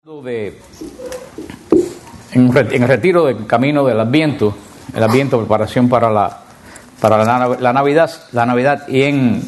En el retiro del camino del Adviento, preparación para la Navidad, y en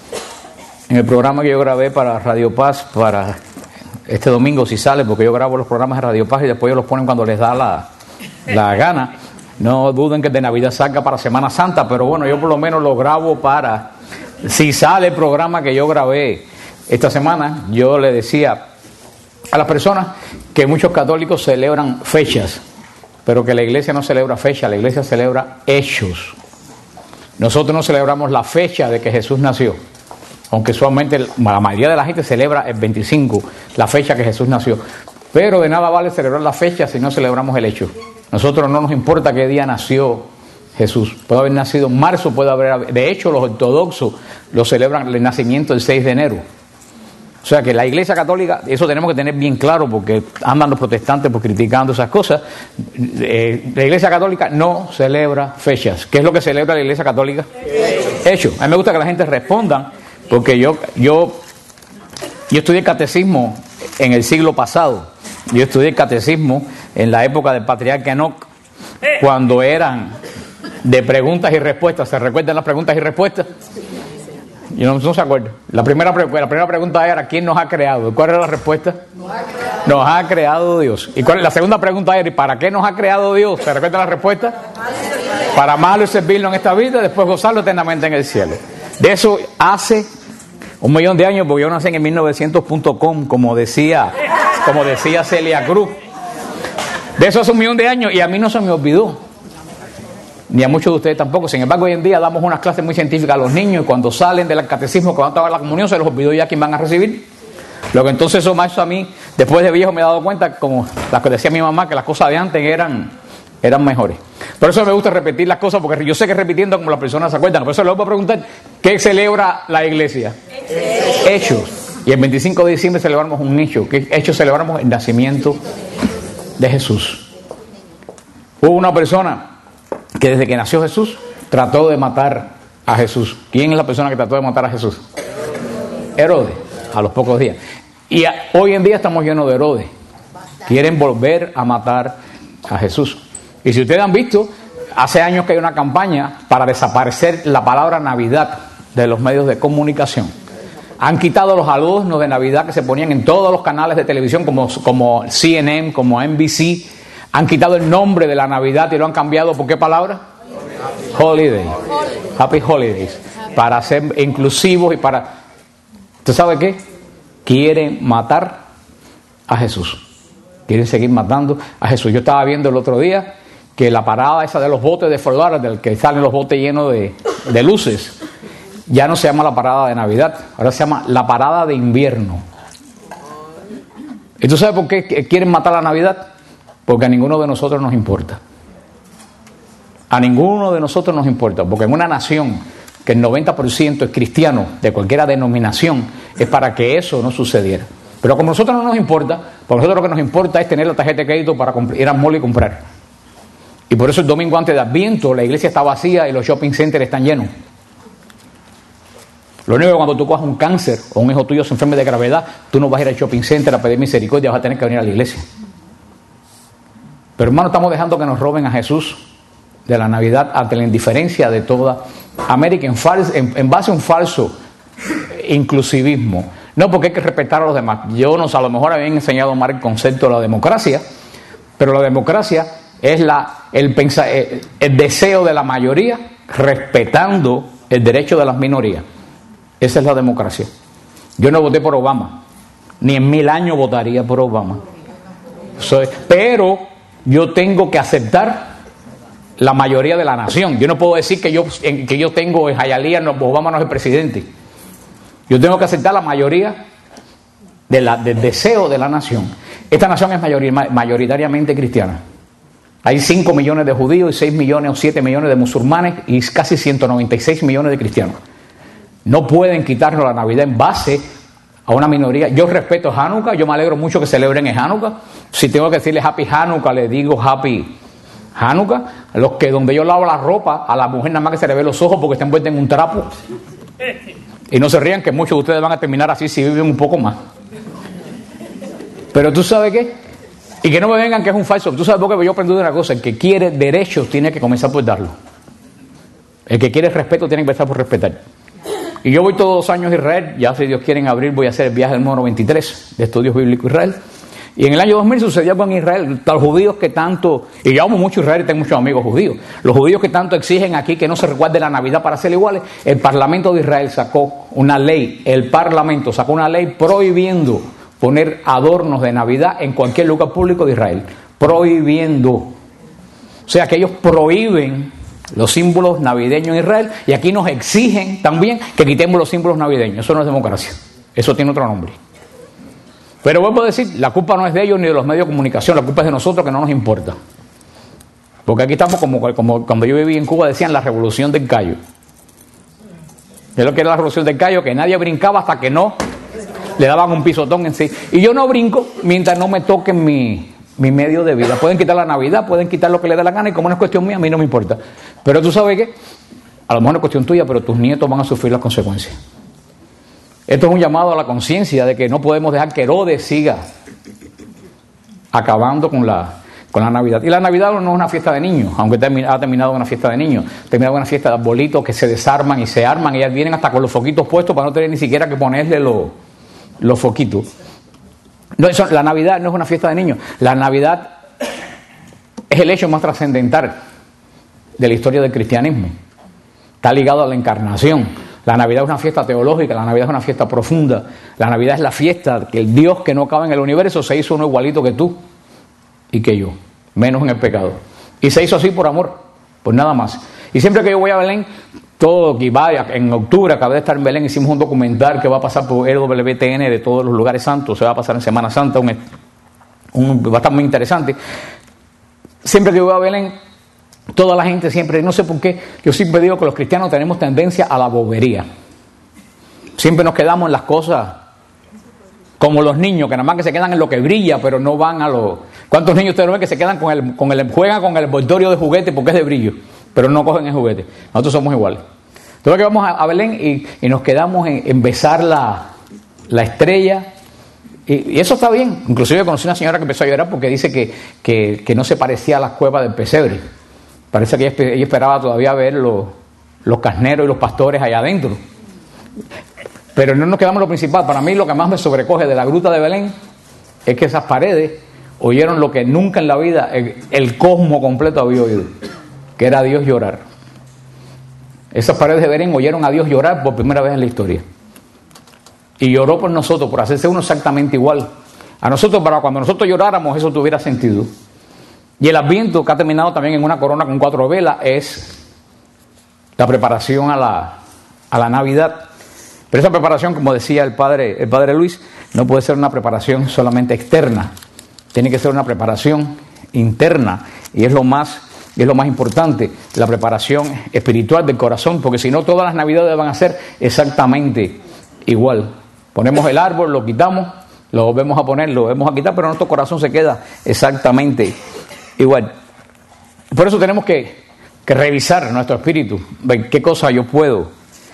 el programa que yo grabé para Radio Paz, para este domingo si sale, porque yo grabo los programas de Radio Paz y después ellos los ponen cuando les da la gana. No duden que de Navidad salga para Semana Santa, pero bueno, yo por lo menos lo grabo para, si sale el programa que yo grabé esta semana. Yo le decía a las personas que muchos católicos celebran fechas, pero que la iglesia no celebra fechas, la iglesia celebra hechos. Nosotros no celebramos la fecha de que Jesús nació, aunque usualmente la mayoría de la gente celebra el 25, la fecha que Jesús nació, pero de nada vale celebrar la fecha si no celebramos el hecho. Nosotros no nos importa qué día nació Jesús, puede haber nacido en marzo, de hecho los ortodoxos lo celebran el nacimiento el 6 de enero. O sea que la Iglesia Católica, eso tenemos que tener bien claro, porque andan los protestantes por criticando esas cosas. La Iglesia Católica no celebra fechas. ¿Qué es lo que celebra la Iglesia Católica? Hechos. A mí me gusta que la gente respondan, porque yo estudié catecismo en el siglo pasado. Yo estudié catecismo en la época del patriarca Enoc, cuando eran de preguntas y respuestas. ¿Se recuerdan las preguntas y respuestas? Y no se acuerda. La primera pregunta era: ¿quién nos ha creado? ¿Cuál era la respuesta? Nos ha creado Dios. ¿Y la segunda pregunta era: ¿y para qué nos ha creado Dios? ¿Se recuerda la respuesta? Para amarlo y servirlo en esta vida y después gozarlo eternamente en el cielo. De eso hace 1.000.000 de años, porque yo nací en el 1900.com, como decía Celia Cruz. De eso hace 1.000.000 de años, y a mí no se me olvidó, ni a muchos de ustedes tampoco. Sin embargo, hoy en día damos unas clases muy científicas a los niños, y cuando salen del catecismo, cuando van a la comunión, se les olvidó ya quién van a recibir. Lo que entonces eso más a mí, después de viejo, me he dado cuenta, como las que decía mi mamá, que las cosas de antes eran mejores. Por eso me gusta repetir las cosas, porque yo sé que repitiendo como las personas se acuerdan. Por eso les voy a preguntar: ¿qué celebra la iglesia? Hechos. Y el 25 de diciembre celebramos un hecho. ¿Qué hecho celebramos? El nacimiento de Jesús. Hubo una persona que desde que nació Jesús trató de matar a Jesús. ¿Quién es la persona que trató de matar a Jesús? Herodes, a los pocos días. Y hoy en día estamos llenos de Herodes. Quieren volver a matar a Jesús. Y si ustedes han visto, hace años que hay una campaña para desaparecer la palabra Navidad de los medios de comunicación. Han quitado los adornos de Navidad que se ponían en todos los canales de televisión, como CNN, como NBC. Han quitado el nombre de la Navidad y lo han cambiado ¿por qué palabra? Holiday. Happy Holidays. Para ser inclusivos y para... ¿Usted sabe qué? Quieren matar a Jesús. Quieren seguir matando a Jesús. Yo estaba viendo el otro día que la parada esa de los botes de Fort Lauderdale, que salen los botes llenos de luces, ya no se llama la parada de Navidad, ahora se llama la parada de invierno. ¿Y tú sabes por qué quieren matar la Navidad? Porque a ninguno de nosotros nos importa. A ninguno de nosotros nos importa, porque en una nación que el 90% es cristiano, de cualquier denominación, es para que eso no sucediera. Pero como a nosotros no nos importa, por nosotros lo que nos importa es tener la tarjeta de crédito para ir al mall y comprar. Y por eso el domingo antes de Adviento la iglesia está vacía y los shopping centers están llenos. Lo único que cuando tú cojas un cáncer o un hijo tuyo se enferme de gravedad, tú no vas a ir al shopping center a pedir misericordia, vas a tener que venir a la iglesia. Pero hermano, estamos dejando que nos roben a Jesús de la Navidad ante la indiferencia de toda América en base a un falso inclusivismo. No, porque hay que respetar a los demás. Yo no sé, a lo mejor habían enseñado mal el concepto de la democracia, pero la democracia es el deseo de la mayoría respetando el derecho de las minorías. Esa es la democracia. Yo no voté por Obama, ni en 1000 años votaría por Obama. Pero yo tengo que aceptar la mayoría de la nación. Yo no puedo decir que yo tengo en Hialeah, Obama no es el presidente. Yo tengo que aceptar la mayoría del deseo de la nación. Esta nación es mayoritariamente cristiana. Hay 5 millones de judíos y 6 millones o 7 millones de musulmanes y casi 196 millones de cristianos. No pueden quitarnos la Navidad en base a una minoría. Yo respeto Hanukkah, yo me alegro mucho que celebren en Hanukkah. Si tengo que decirle Happy Hanukkah, le digo Happy Hanukkah. Donde yo lavo la ropa, a la mujer nada más que se le ve los ojos porque está envuelta en un trapo. Y no se rían que muchos de ustedes van a terminar así si viven un poco más. Pero tú sabes qué, y que no me vengan que es un falso. Tú sabes por qué yo aprendí una cosa: el que quiere derechos tiene que comenzar por darlo. El que quiere respeto tiene que empezar por respetar. Y yo voy todos los años a Israel. Ya si Dios quiere en abril voy a hacer el viaje del número 23 de Estudios Bíblicos Israel. Y en el año 2000 sucedió algo en Israel. Los judíos que tanto, y yo amo mucho Israel y tengo muchos amigos judíos, los judíos que tanto exigen aquí que no se recuerde la Navidad para ser iguales, el Parlamento de Israel sacó una ley, prohibiendo poner adornos de Navidad en cualquier lugar público de Israel. Prohibiendo. O sea que ellos prohíben los símbolos navideños en Israel, y aquí nos exigen también que quitemos los símbolos navideños. Eso no es democracia, eso tiene otro nombre. Pero vuelvo a decir, la culpa no es de ellos ni de los medios de comunicación, la culpa es de nosotros, que no nos importa. Porque aquí estamos como cuando yo viví en Cuba decían la revolución del gallo. Es lo que era la revolución del gallo, que nadie brincaba hasta que no le daban un pisotón en sí. Y yo no brinco mientras no me toquen mi medio de vida. Pueden quitar la Navidad, pueden quitar lo que les dé la gana, y como no es cuestión mía, a mí no me importa. Pero tú sabes qué, a lo mejor no es cuestión tuya, pero tus nietos van a sufrir las consecuencias. Esto es un llamado a la conciencia de que no podemos dejar que Herodes siga acabando con la Navidad. Y la Navidad no es una fiesta de niños, aunque ha terminado una fiesta de niños. Ha terminado una fiesta de arbolitos que se desarman y se arman, y ya vienen hasta con los foquitos puestos para no tener ni siquiera que ponerle los foquitos. No, la Navidad no es una fiesta de niños. La Navidad es el hecho más trascendental de la historia del cristianismo. Está ligado a la encarnación. La Navidad es una fiesta teológica, la Navidad es una fiesta profunda. La Navidad es la fiesta que el Dios que no cabe en el universo se hizo uno igualito que tú y que yo, menos en el pecado. Y se hizo así por amor, por nada más. Y siempre que yo voy a Belén, todo que vaya, en octubre acabé de estar en Belén, hicimos un documental que va a pasar por EWTN de todos los lugares santos, se va a pasar en Semana Santa, va a estar muy interesante. Siempre que yo voy a Belén, toda la gente siempre, no sé por qué, yo siempre digo que los cristianos tenemos tendencia a la bobería. Siempre nos quedamos en las cosas como los niños, que nada más que se quedan en lo que brilla, pero no van a lo... ¿Cuántos niños ustedes ven que se quedan juegan con el envoltorio de juguete porque es de brillo, pero no cogen el juguete? Nosotros somos iguales. Entonces que vamos a Belén y nos quedamos en besar la estrella, y eso está bien. Inclusive conocí una señora que empezó a llorar porque dice que no se parecía a las cuevas del pesebre. Parece que ella esperaba todavía ver los carneros y los pastores allá adentro. Pero no nos quedamos en lo principal. Para mí lo que más me sobrecoge de la gruta de Belén es que esas paredes oyeron lo que nunca en la vida el cosmos completo había oído, que era a Dios llorar. Esas paredes de Belén oyeron a Dios llorar por primera vez en la historia. Y lloró por nosotros, por hacerse uno exactamente igual a nosotros, para cuando nosotros lloráramos eso tuviera sentido. Y el Adviento, que ha terminado también en una corona con 4 velas, es la preparación a la Navidad. Pero esa preparación, como decía el padre Luis, no puede ser una preparación solamente externa. Tiene que ser una preparación interna. Y es lo más importante, la preparación espiritual del corazón, porque si no todas las Navidades van a ser exactamente igual. Ponemos el árbol, lo quitamos, lo volvemos a poner, lo volvemos a quitar, pero nuestro corazón se queda exactamente igual. Por eso tenemos que revisar nuestro espíritu, ver qué cosa yo puedo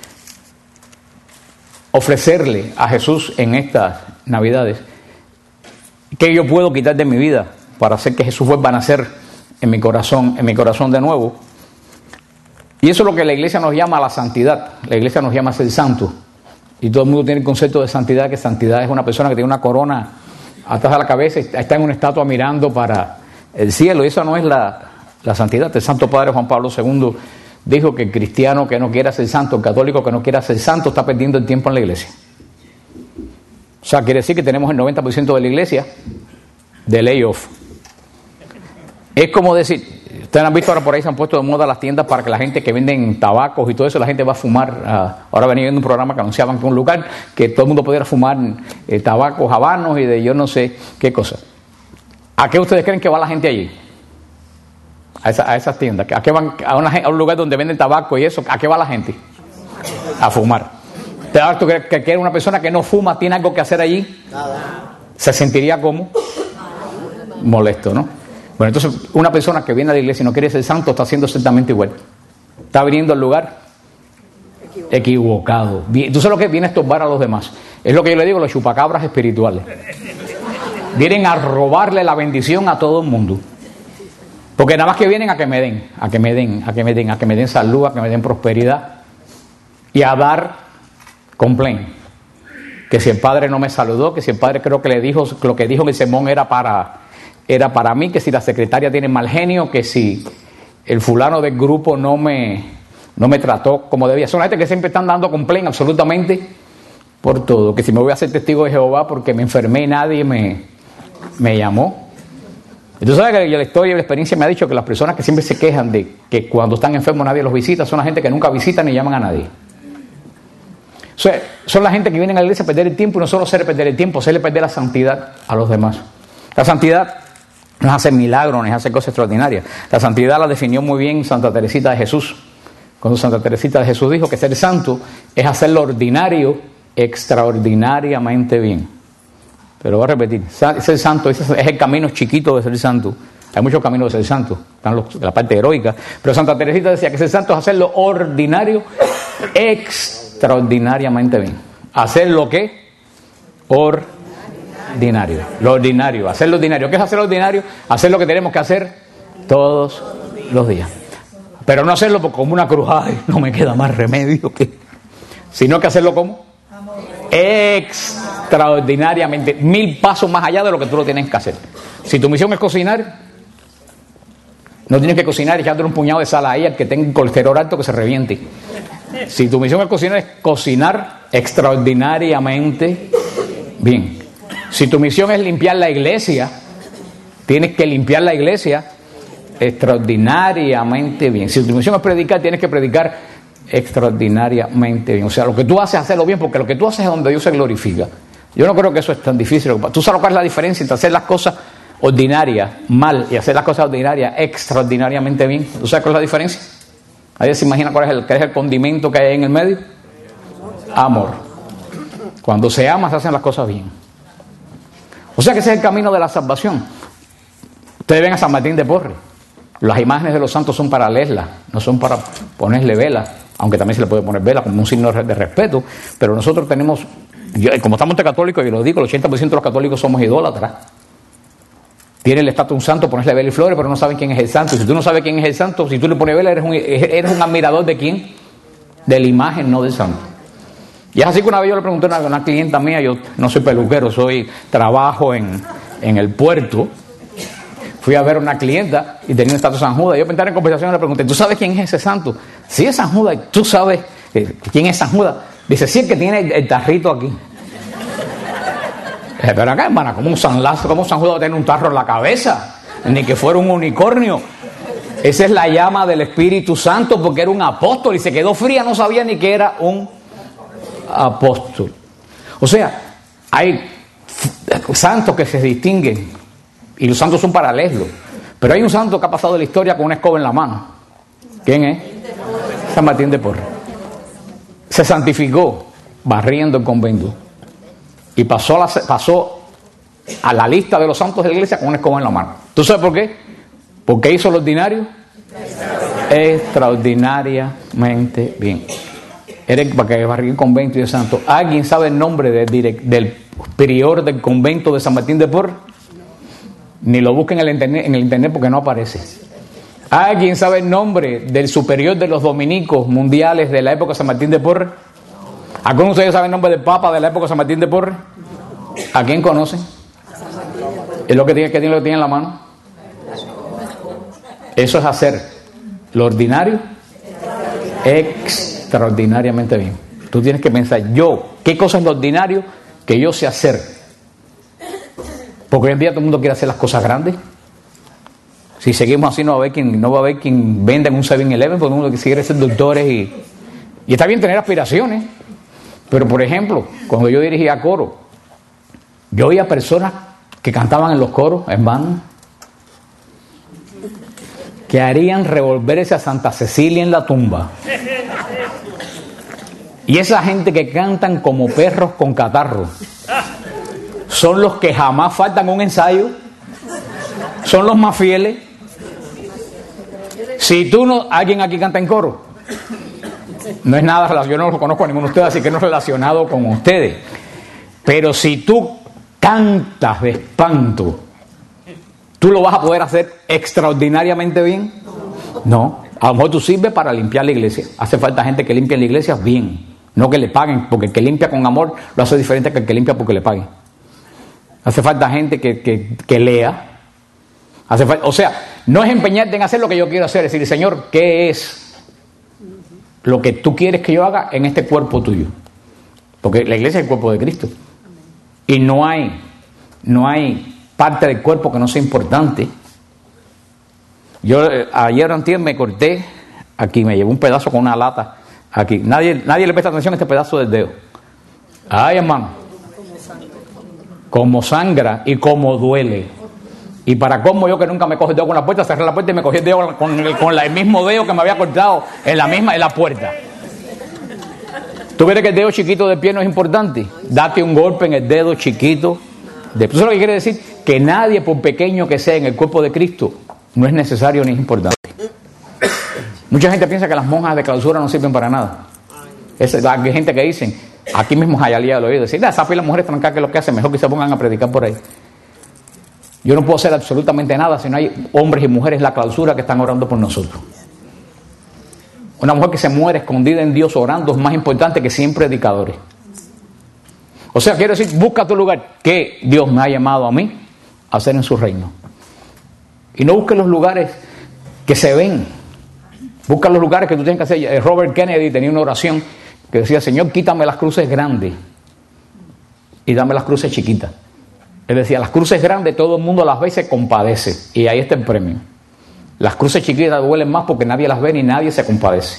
ofrecerle a Jesús en estas Navidades, qué yo puedo quitar de mi vida para hacer que Jesús vuelva a nacer en mi corazón de nuevo. Y eso es lo que la iglesia nos llama la santidad. La iglesia nos llama a ser santos. Y todo el mundo tiene el concepto de santidad, que santidad es una persona que tiene una corona atrás de la cabeza y está en una estatua mirando para el cielo. Y eso no es la santidad. El Santo Padre Juan Pablo II dijo que el cristiano que no quiera ser santo, el católico que no quiera ser santo, está perdiendo el tiempo en la iglesia. O sea, quiere decir que tenemos el 90% de la iglesia de layoff. Es como decir, ustedes han visto ahora por ahí se han puesto de moda las tiendas para que la gente que venden tabacos y todo eso, la gente va a fumar. Ahora venía viendo un programa que anunciaban que un lugar que todo el mundo pudiera fumar tabacos habanos y de yo no sé qué cosa. ¿A qué ustedes creen que va la gente allí? A esas tiendas. ¿A qué van? A un lugar donde venden tabaco y eso. ¿A qué va la gente? A fumar. ¿Tú crees que una persona que no fuma tiene algo que hacer allí? Nada. ¿Se sentiría como? Molesto, ¿no? Bueno, entonces una persona que viene a la iglesia y no quiere ser santo está haciendo exactamente igual. Está viniendo al lugar equivocado. Tú sabes lo que viene a estorbar a los demás. Es lo que yo le digo, los chupacabras espirituales. Vienen a robarle la bendición a todo el mundo. Porque nada más que vienen a que me den, a que me den, a que me den, a que me den salud, a que me den prosperidad. Y a dar complaint. Que si el padre no me saludó, que si el padre creo que le dijo, lo que dijo en el sermón era para mí, que si la secretaria tiene mal genio, que si el fulano del grupo no me trató como debía. Son la gente que siempre están dando complaint absolutamente por todo. Que si me voy a hacer testigo de Jehová porque me enfermé y nadie me llamó. Y tú sabes que la historia y la experiencia me ha dicho que las personas que siempre se quejan de que cuando están enfermos nadie los visita, son la gente que nunca visitan ni llaman a nadie. O sea, son la gente que vienen a la iglesia a perder el tiempo, y no solo hacerle perder el tiempo, hacerle perder la santidad a los demás. La santidad no es hacer milagros, no es hacer cosas extraordinarias. La santidad la definió muy bien Santa Teresita de Jesús. Cuando Santa Teresita de Jesús dijo que ser santo es hacer lo ordinario extraordinariamente bien. Pero voy a repetir, ser santo es el camino chiquito de ser santo. Hay muchos caminos de ser santo, están la parte heroica, pero Santa Teresita decía que ser santo es hacer lo ordinario extraordinariamente bien. ¿Hacer lo qué? Ordinario. Lo ordinario, hacer lo ordinario. ¿Qué es hacer lo ordinario? Hacer lo que tenemos que hacer todos los días. Pero no hacerlo como una cruz, ay, no me queda más remedio que... Sino que hacerlo como extraordinariamente, 1000 pasos más allá de lo que tú lo tienes que hacer. Si tu misión es cocinar, no tienes que cocinar echándole un puñado de sal ahí al que tenga un colesterol alto que se reviente. Si tu misión es cocinar extraordinariamente bien. Si tu misión es limpiar la iglesia, tienes que limpiar la iglesia extraordinariamente bien. Si tu misión es predicar, tienes que predicar extraordinariamente bien. O sea, lo que tú haces, hacerlo bien, porque lo que tú haces es donde Dios se glorifica. Yo no creo que eso es tan difícil. Tú sabes cuál es la diferencia entre hacer las cosas ordinarias mal y hacer las cosas ordinarias extraordinariamente bien. ¿Tú sabes cuál es la diferencia? ¿Alguien se imagina cuál es el condimento que hay en el medio? Amor. Cuando se ama, se hacen las cosas bien. O sea que ese es el camino de la salvación. Ustedes ven a San Martín de Porres. Las imágenes de los santos son para leerlas, no son para ponerle velas, aunque también se le puede poner vela como un signo de respeto, pero nosotros tenemos, como estamos entre católicos, y lo digo, el 80% de los católicos somos idólatras. Tienen el estatus de un santo, ponerle vela y flores, pero no saben quién es el santo. Y si tú no sabes quién es el santo, si tú le pones vela, eres un admirador de quién, de la imagen, no del santo. Y es así que una vez yo le pregunté a una clienta mía, yo no soy peluquero, trabajo en el puerto. Fui a ver a una clienta y tenía un estatus de San Judas. Yo pensaba en conversación y le pregunté, ¿tú sabes quién es ese santo? Sí, es San Judas. ¿Tú sabes quién es San Judas? Dice, sí, el que tiene el tarrito aquí. Pero acá, hermana, ¿cómo San Judas tiene un tarro en la cabeza? Ni que fuera un unicornio. Esa es la llama del Espíritu Santo, porque era un apóstol y se quedó fría, no sabía ni que era un apóstol. O sea, hay santos que se distinguen. Y los santos son para leerlo. Pero hay un santo que ha pasado la historia con una escoba en la mano. ¿Quién es? San Martín de Porres. Se santificó barriendo el convento. Y pasó a la lista de los santos de la iglesia con una escoba en la mano. ¿Tú sabes por qué? Porque hizo lo ordinario extraordinariamente bien. Era para que barrió el convento y el santo. ¿Alguien sabe el nombre del prior del convento de San Martín de Porres? Ni lo busquen en el internet porque no aparece. ¿Alguien sabe el nombre del superior de los dominicos mundiales de la época de San Martín de Porres? ¿Alguno de ustedes sabe el nombre del papa de la época de San Martín de Porres? ¿A quién conocen? ¿Es lo que tiene en la mano? Eso es hacer lo ordinario extraordinariamente bien. Tú tienes que pensar, ¿qué cosa es lo ordinario que yo sé hacer? Porque hoy en día todo el mundo quiere hacer las cosas grandes. Si seguimos así no va a haber quien venda en un 7-Eleven, todo el mundo quiere ser doctores y está bien tener aspiraciones. Pero por ejemplo, cuando yo dirigía coro, yo oía personas que cantaban en los coros, hermano, que harían revolverse a Santa Cecilia en la tumba. Y esa gente que cantan como perros con catarro son los que jamás faltan un ensayo, son los más fieles. Si tú no, alguien aquí canta en coro, no es nada relacionado, yo no lo conozco a ninguno de ustedes, así que no es relacionado con ustedes. Pero si tú cantas de espanto, ¿tú lo vas a poder hacer extraordinariamente bien? No. A lo mejor tú sirves para limpiar la iglesia. Hace falta gente que limpie la iglesia bien, no que le paguen, porque el que limpia con amor lo hace diferente que el que limpia porque le paguen. Hace falta gente que lea. O sea, no es empeñarte en hacer lo que yo quiero hacer, es decir, Señor, ¿qué es lo que tú quieres que yo haga en este cuerpo tuyo? Porque la iglesia es el cuerpo de Cristo. Y no hay parte del cuerpo que no sea importante. Yo ayer o antier me corté aquí, me llevé un pedazo con una lata aquí. Nadie le presta atención a este pedazo del dedo. Ay, hermano. Como sangra y como duele. Y para cómo yo que nunca me cojo el dedo con la puerta, cerré la puerta y me cogí el dedo con el mismo dedo que me había cortado en la puerta. ¿Tú crees que el dedo chiquito del pie no es importante? Date un golpe en el dedo chiquito. Eso es lo que quiere decir que nadie, por pequeño que sea en el cuerpo de Cristo, no es necesario ni es importante. Mucha gente piensa que las monjas de clausura no sirven para nada. Hay gente que dicen, aquí mismo Jayalía lo oído decir, esa pila de mujeres trancadas que lo que hacen, mejor que se pongan a predicar por ahí. Yo no puedo hacer absolutamente nada si no hay hombres y mujeres en la clausura que están orando por nosotros. Una mujer que se muere escondida en Dios orando es más importante que 100 predicadores. O sea, quiero decir, busca tu lugar que Dios me ha llamado a mí a hacer en su reino. Y no busques los lugares que se ven. Busca los lugares que tú tienes que hacer. Robert Kennedy tenía una oración que decía, Señor, quítame las cruces grandes y dame las cruces chiquitas. Él decía, las cruces grandes todo el mundo las ve y se compadece. Y ahí está el premio. Las cruces chiquitas duelen más porque nadie las ve ni nadie se compadece.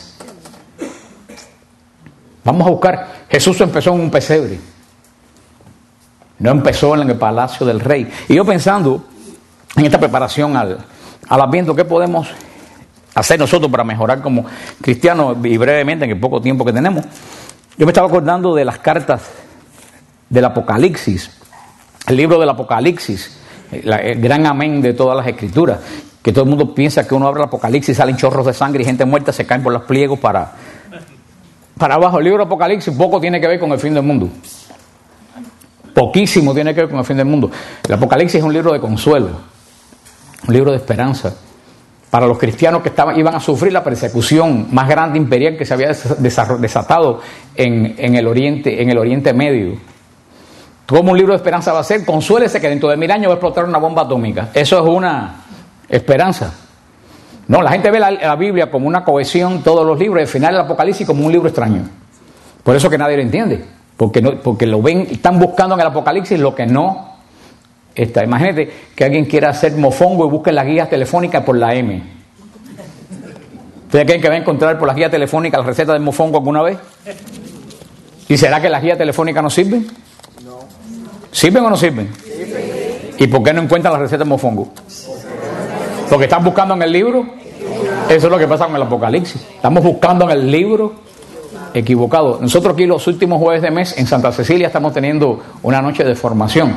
Vamos a buscar. Jesús empezó en un pesebre. No empezó en el palacio del rey. Y yo pensando en esta preparación al Adviento, ¿qué podemos hacer nosotros para mejorar como cristianos? Y brevemente, en el poco tiempo que tenemos, yo me estaba acordando de las cartas del Apocalipsis. El libro del Apocalipsis, el gran amén de todas las escrituras, que todo el mundo piensa que uno abre el Apocalipsis, salen chorros de sangre y gente muerta se caen por los pliegos para abajo. El libro del Apocalipsis poco tiene que ver con el fin del mundo. Poquísimo tiene que ver con el fin del mundo. El Apocalipsis es un libro de consuelo, un libro de esperanza para los cristianos que iban a sufrir la persecución más grande imperial que se había desatado en el Oriente Medio. ¿Cómo un libro de esperanza va a ser? Consuélese que dentro de 1000 años va a explotar una bomba atómica. Eso es una esperanza. No, la gente ve la Biblia como una cohesión, todos los libros, y al final el Apocalipsis como un libro extraño. Por eso que nadie lo entiende. Porque lo ven, están buscando en el Apocalipsis lo que no está. Imagínate que alguien quiera hacer mofongo y busque las guías telefónicas por la M. ¿Ustedes creen que va a encontrar por las guías telefónicas la receta del mofongo alguna vez? ¿Y será que las guías telefónicas no sirven? ¿Sirven o no sirven? ¿Y por qué no encuentran la receta del mofongo? Porque están buscando en el libro. Eso es lo que pasa con el Apocalipsis. Estamos buscando en el libro equivocado. Nosotros aquí los últimos jueves de mes en Santa Cecilia estamos teniendo una noche de formación.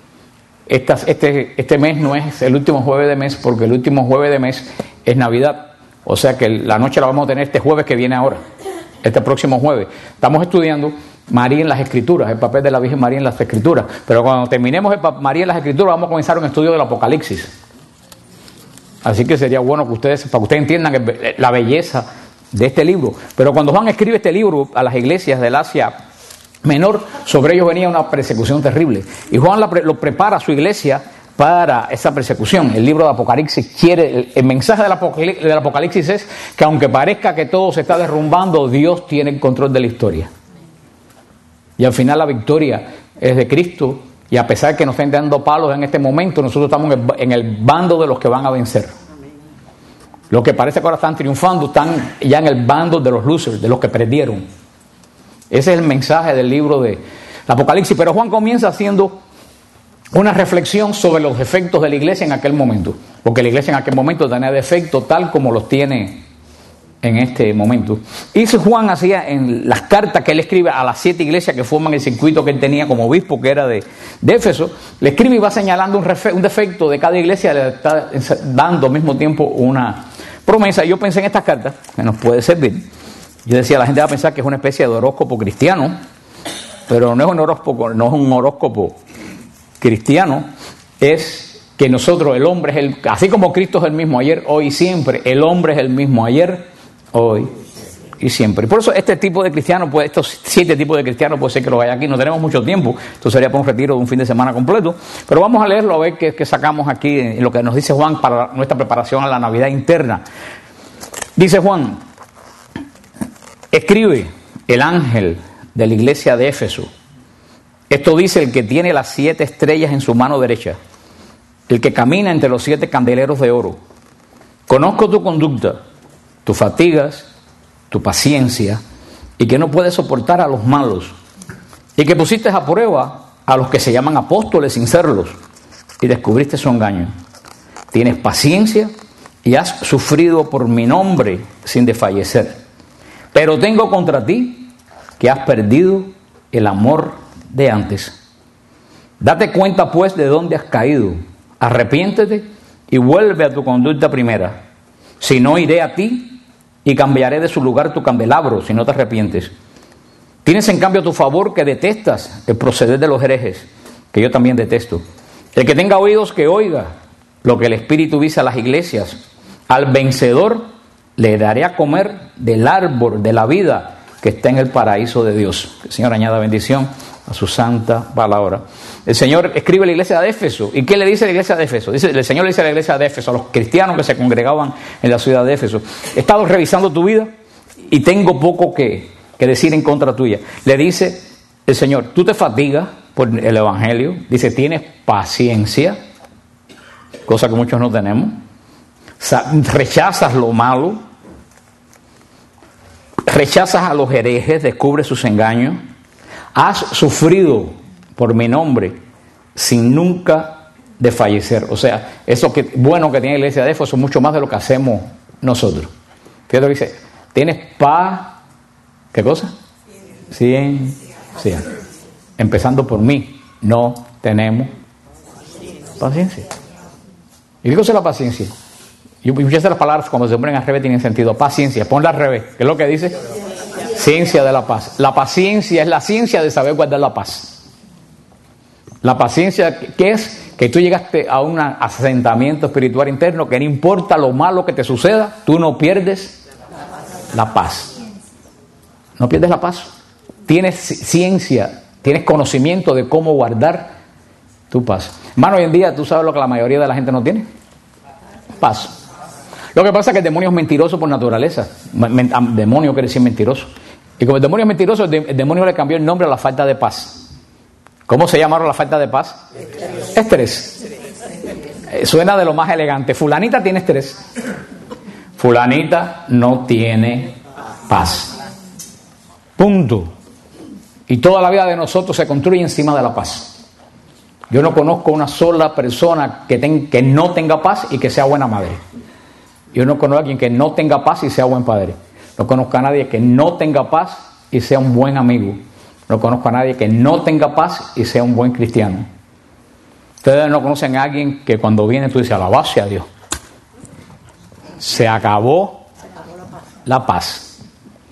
Este mes no es el último jueves de mes porque el último jueves de mes es Navidad. O sea que la noche la vamos a tener este jueves que viene ahora. Este próximo jueves. Estamos estudiando María en las Escrituras, el papel de la Virgen María en las Escrituras. Pero cuando terminemos María en las Escrituras, vamos a comenzar un estudio del Apocalipsis. Así que sería bueno que para que ustedes entiendan la belleza de este libro. Pero cuando Juan escribe este libro a las iglesias del Asia Menor, sobre ellos venía una persecución terrible. Y Juan lo prepara a su iglesia para esa persecución. El libro de Apocalipsis el mensaje del Apocalipsis es que aunque parezca que todo se está derrumbando, Dios tiene el control de la historia. Y al final la victoria es de Cristo. Y a pesar que nos estén dando palos en este momento, nosotros estamos en el bando de los que van a vencer. Los que parece que ahora están triunfando están ya en el bando de los losers, de los que perdieron. Ese es el mensaje del libro de Apocalipsis. Pero Juan comienza haciendo una reflexión sobre los defectos de la iglesia en aquel momento. Porque la iglesia en aquel momento tenía defectos tal como los tiene en este momento. Y Juan hacía en las cartas que él escribe a las 7 iglesias que forman el circuito que él tenía como obispo, que era de Éfeso, le escribe y va señalando un defecto de cada iglesia, le está dando al mismo tiempo una promesa. Y yo pensé en estas cartas, que nos puede servir. Yo decía, la gente va a pensar que es una especie de horóscopo cristiano, pero no es un horóscopo cristiano es que nosotros, el hombre es así como Cristo es el mismo ayer, hoy y siempre, el hombre es el mismo ayer, hoy y siempre. Por eso este tipo de cristianos, pues estos 7 tipos de cristianos, puede ser que los haya aquí. No tenemos mucho tiempo, esto sería para un retiro de un fin de semana completo, pero vamos a leerlo a ver qué sacamos aquí en lo que nos dice Juan para nuestra preparación a la Navidad interna. Dice Juan: escribe el ángel de la iglesia de Éfeso. Esto dice el que tiene las 7 estrellas en su mano derecha, el que camina entre los 7 candeleros de oro. Conozco tu conducta, tus fatigas, tu paciencia, y que no puedes soportar a los malos, y que pusiste a prueba a los que se llaman apóstoles sin serlos, y descubriste su engaño. Tienes paciencia y has sufrido por mi nombre sin desfallecer. Pero tengo contra ti que has perdido el amor de antes. Date cuenta pues de dónde has caído, arrepiéntete y vuelve a tu conducta primera. Si no, iré a ti y cambiaré de su lugar tu candelabro, si no te arrepientes. Tienes en cambio a tu favor que detestas el proceder de los herejes, que yo también detesto. El que tenga oídos que oiga lo que el Espíritu dice a las iglesias. Al vencedor le daré a comer del árbol de la vida que está en el paraíso de Dios. Que el Señor añada bendición a su santa palabra. El Señor escribe a la iglesia de Éfeso. ¿Y qué le dice a la iglesia de Éfeso? El Señor le dice a la iglesia de Éfeso, a los cristianos que se congregaban en la ciudad de Éfeso: he estado revisando tu vida y tengo poco que decir en contra tuya. Le dice el Señor: tú te fatigas por el evangelio. Dice: tienes paciencia, cosa que muchos no tenemos. Rechazas lo malo, rechazas a los herejes, descubres sus engaños. Has sufrido por mi nombre sin nunca desfallecer. O sea, eso que bueno que tiene la iglesia de Éfeso es mucho más de lo que hacemos nosotros. Fíjate lo que dice: tienes paz. ¿Qué cosa? Ciencia. Empezando por mí, no tenemos paciencia. ¿Y qué cosa es la paciencia? Y muchas de las palabras cuando se ponen al revés tienen sentido. Paciencia, ponla al revés. ¿Qué es lo que dice? Ciencia de la paz. La paciencia es la ciencia de saber guardar la paz. La paciencia, ¿qué es? Que tú llegaste a un asentamiento espiritual interno que no importa lo malo que te suceda, tú no pierdes la paz. No pierdes la paz. Tienes ciencia, tienes conocimiento de cómo guardar tu paz. Hermano, hoy en día tú sabes lo que la mayoría de la gente no tiene: paz. Lo que pasa es que el demonio es mentiroso por naturaleza. Demonio quiere decir mentiroso. Y como el demonio es mentiroso, el demonio le cambió el nombre a la falta de paz. ¿Cómo se llamaron la falta de paz? Estrés. Suena de lo más elegante. Fulanita tiene estrés. Fulanita no tiene paz. Punto. Y toda la vida de nosotros se construye encima de la paz. Yo no conozco una sola persona que no tenga paz y que sea buena madre. Yo no conozco a alguien que no tenga paz y sea buen padre. No conozco a nadie que no tenga paz y sea un buen amigo. No conozco a nadie que no tenga paz y sea un buen cristiano. Ustedes no conocen a alguien que cuando viene tú dices: alabado sea Dios. Se acabó la paz.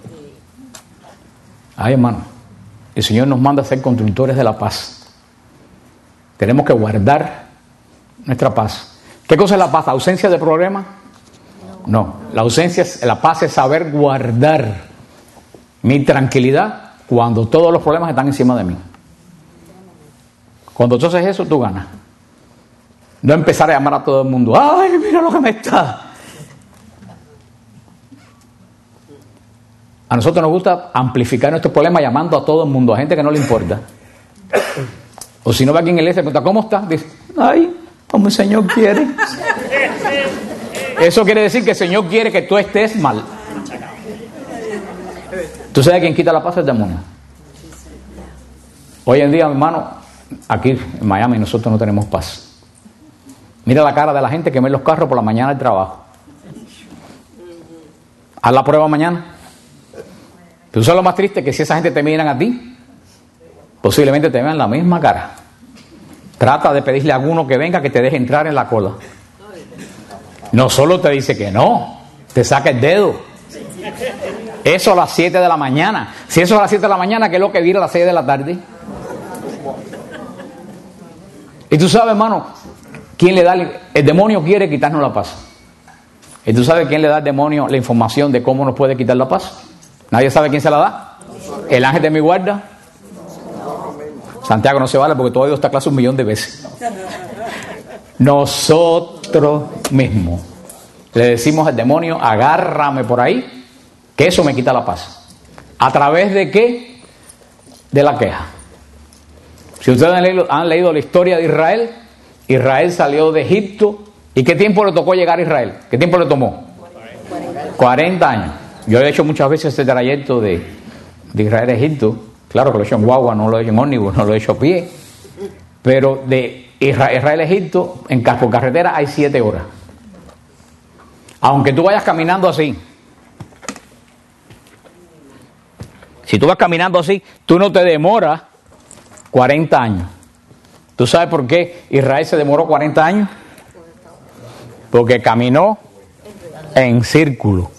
Ay, hermano, el Señor nos manda a ser constructores de la paz. Tenemos que guardar nuestra paz. ¿Qué cosa es la paz? ¿Ausencia de problemas? No, la paz es saber guardar mi tranquilidad cuando todos los problemas están encima de mí. Cuando tú haces eso, tú ganas. No empezar a llamar a todo el mundo: ¡ay, mira lo que me está! A nosotros nos gusta amplificar nuestros problemas llamando a todo el mundo, a gente que no le importa. O si no va aquí en la iglesia y pregunta: ¿cómo estás? Dice: ¡ay, como el Señor quiere! Eso quiere decir que el Señor quiere que tú estés mal. ¿Tú sabes quién quita la paz? El demonio. Hoy en día, hermano, aquí en Miami nosotros no tenemos paz. Mira la cara de la gente que ve en los carros por la mañana al trabajo. Haz la prueba mañana. Pero eso es lo más triste, que si esa gente te miran a ti, posiblemente te vean la misma cara. Trata de pedirle a alguno que venga que te deje entrar en la cola. No solo te dice que no, te saca el dedo. Eso a las 7 de la mañana. Si eso es a las 7 de la mañana, ¿qué es lo que viene a las 6 de la tarde? Y tú sabes, hermano, ¿quién le da? El demonio quiere quitarnos la paz. ¿Y tú sabes quién le da al demonio la información de cómo nos puede quitar la paz? ¿Nadie sabe quién se la da? ¿El ángel de mi guarda? Santiago no se vale porque todo ha ido a esta clase 1.000.000 de veces. Nosotros mismos le decimos al demonio, agárrame por ahí, que eso me quita la paz. ¿A través de qué? De la queja. Si ustedes han leído la historia de Israel, Israel salió de Egipto. ¿Y qué tiempo le tocó llegar a Israel? ¿Qué tiempo le tomó? 40 años. Yo he hecho muchas veces este trayecto de Israel a Egipto. Claro que lo he hecho en guagua, no lo he hecho en ómnibus, no lo he hecho a pie. Pero de Israel a Egipto, por carretera hay 7 horas. Aunque tú vayas caminando así. Si tú vas caminando así, tú no te demoras 40 años. ¿Tú sabes por qué Israel se demoró 40 años? Porque caminó en círculo.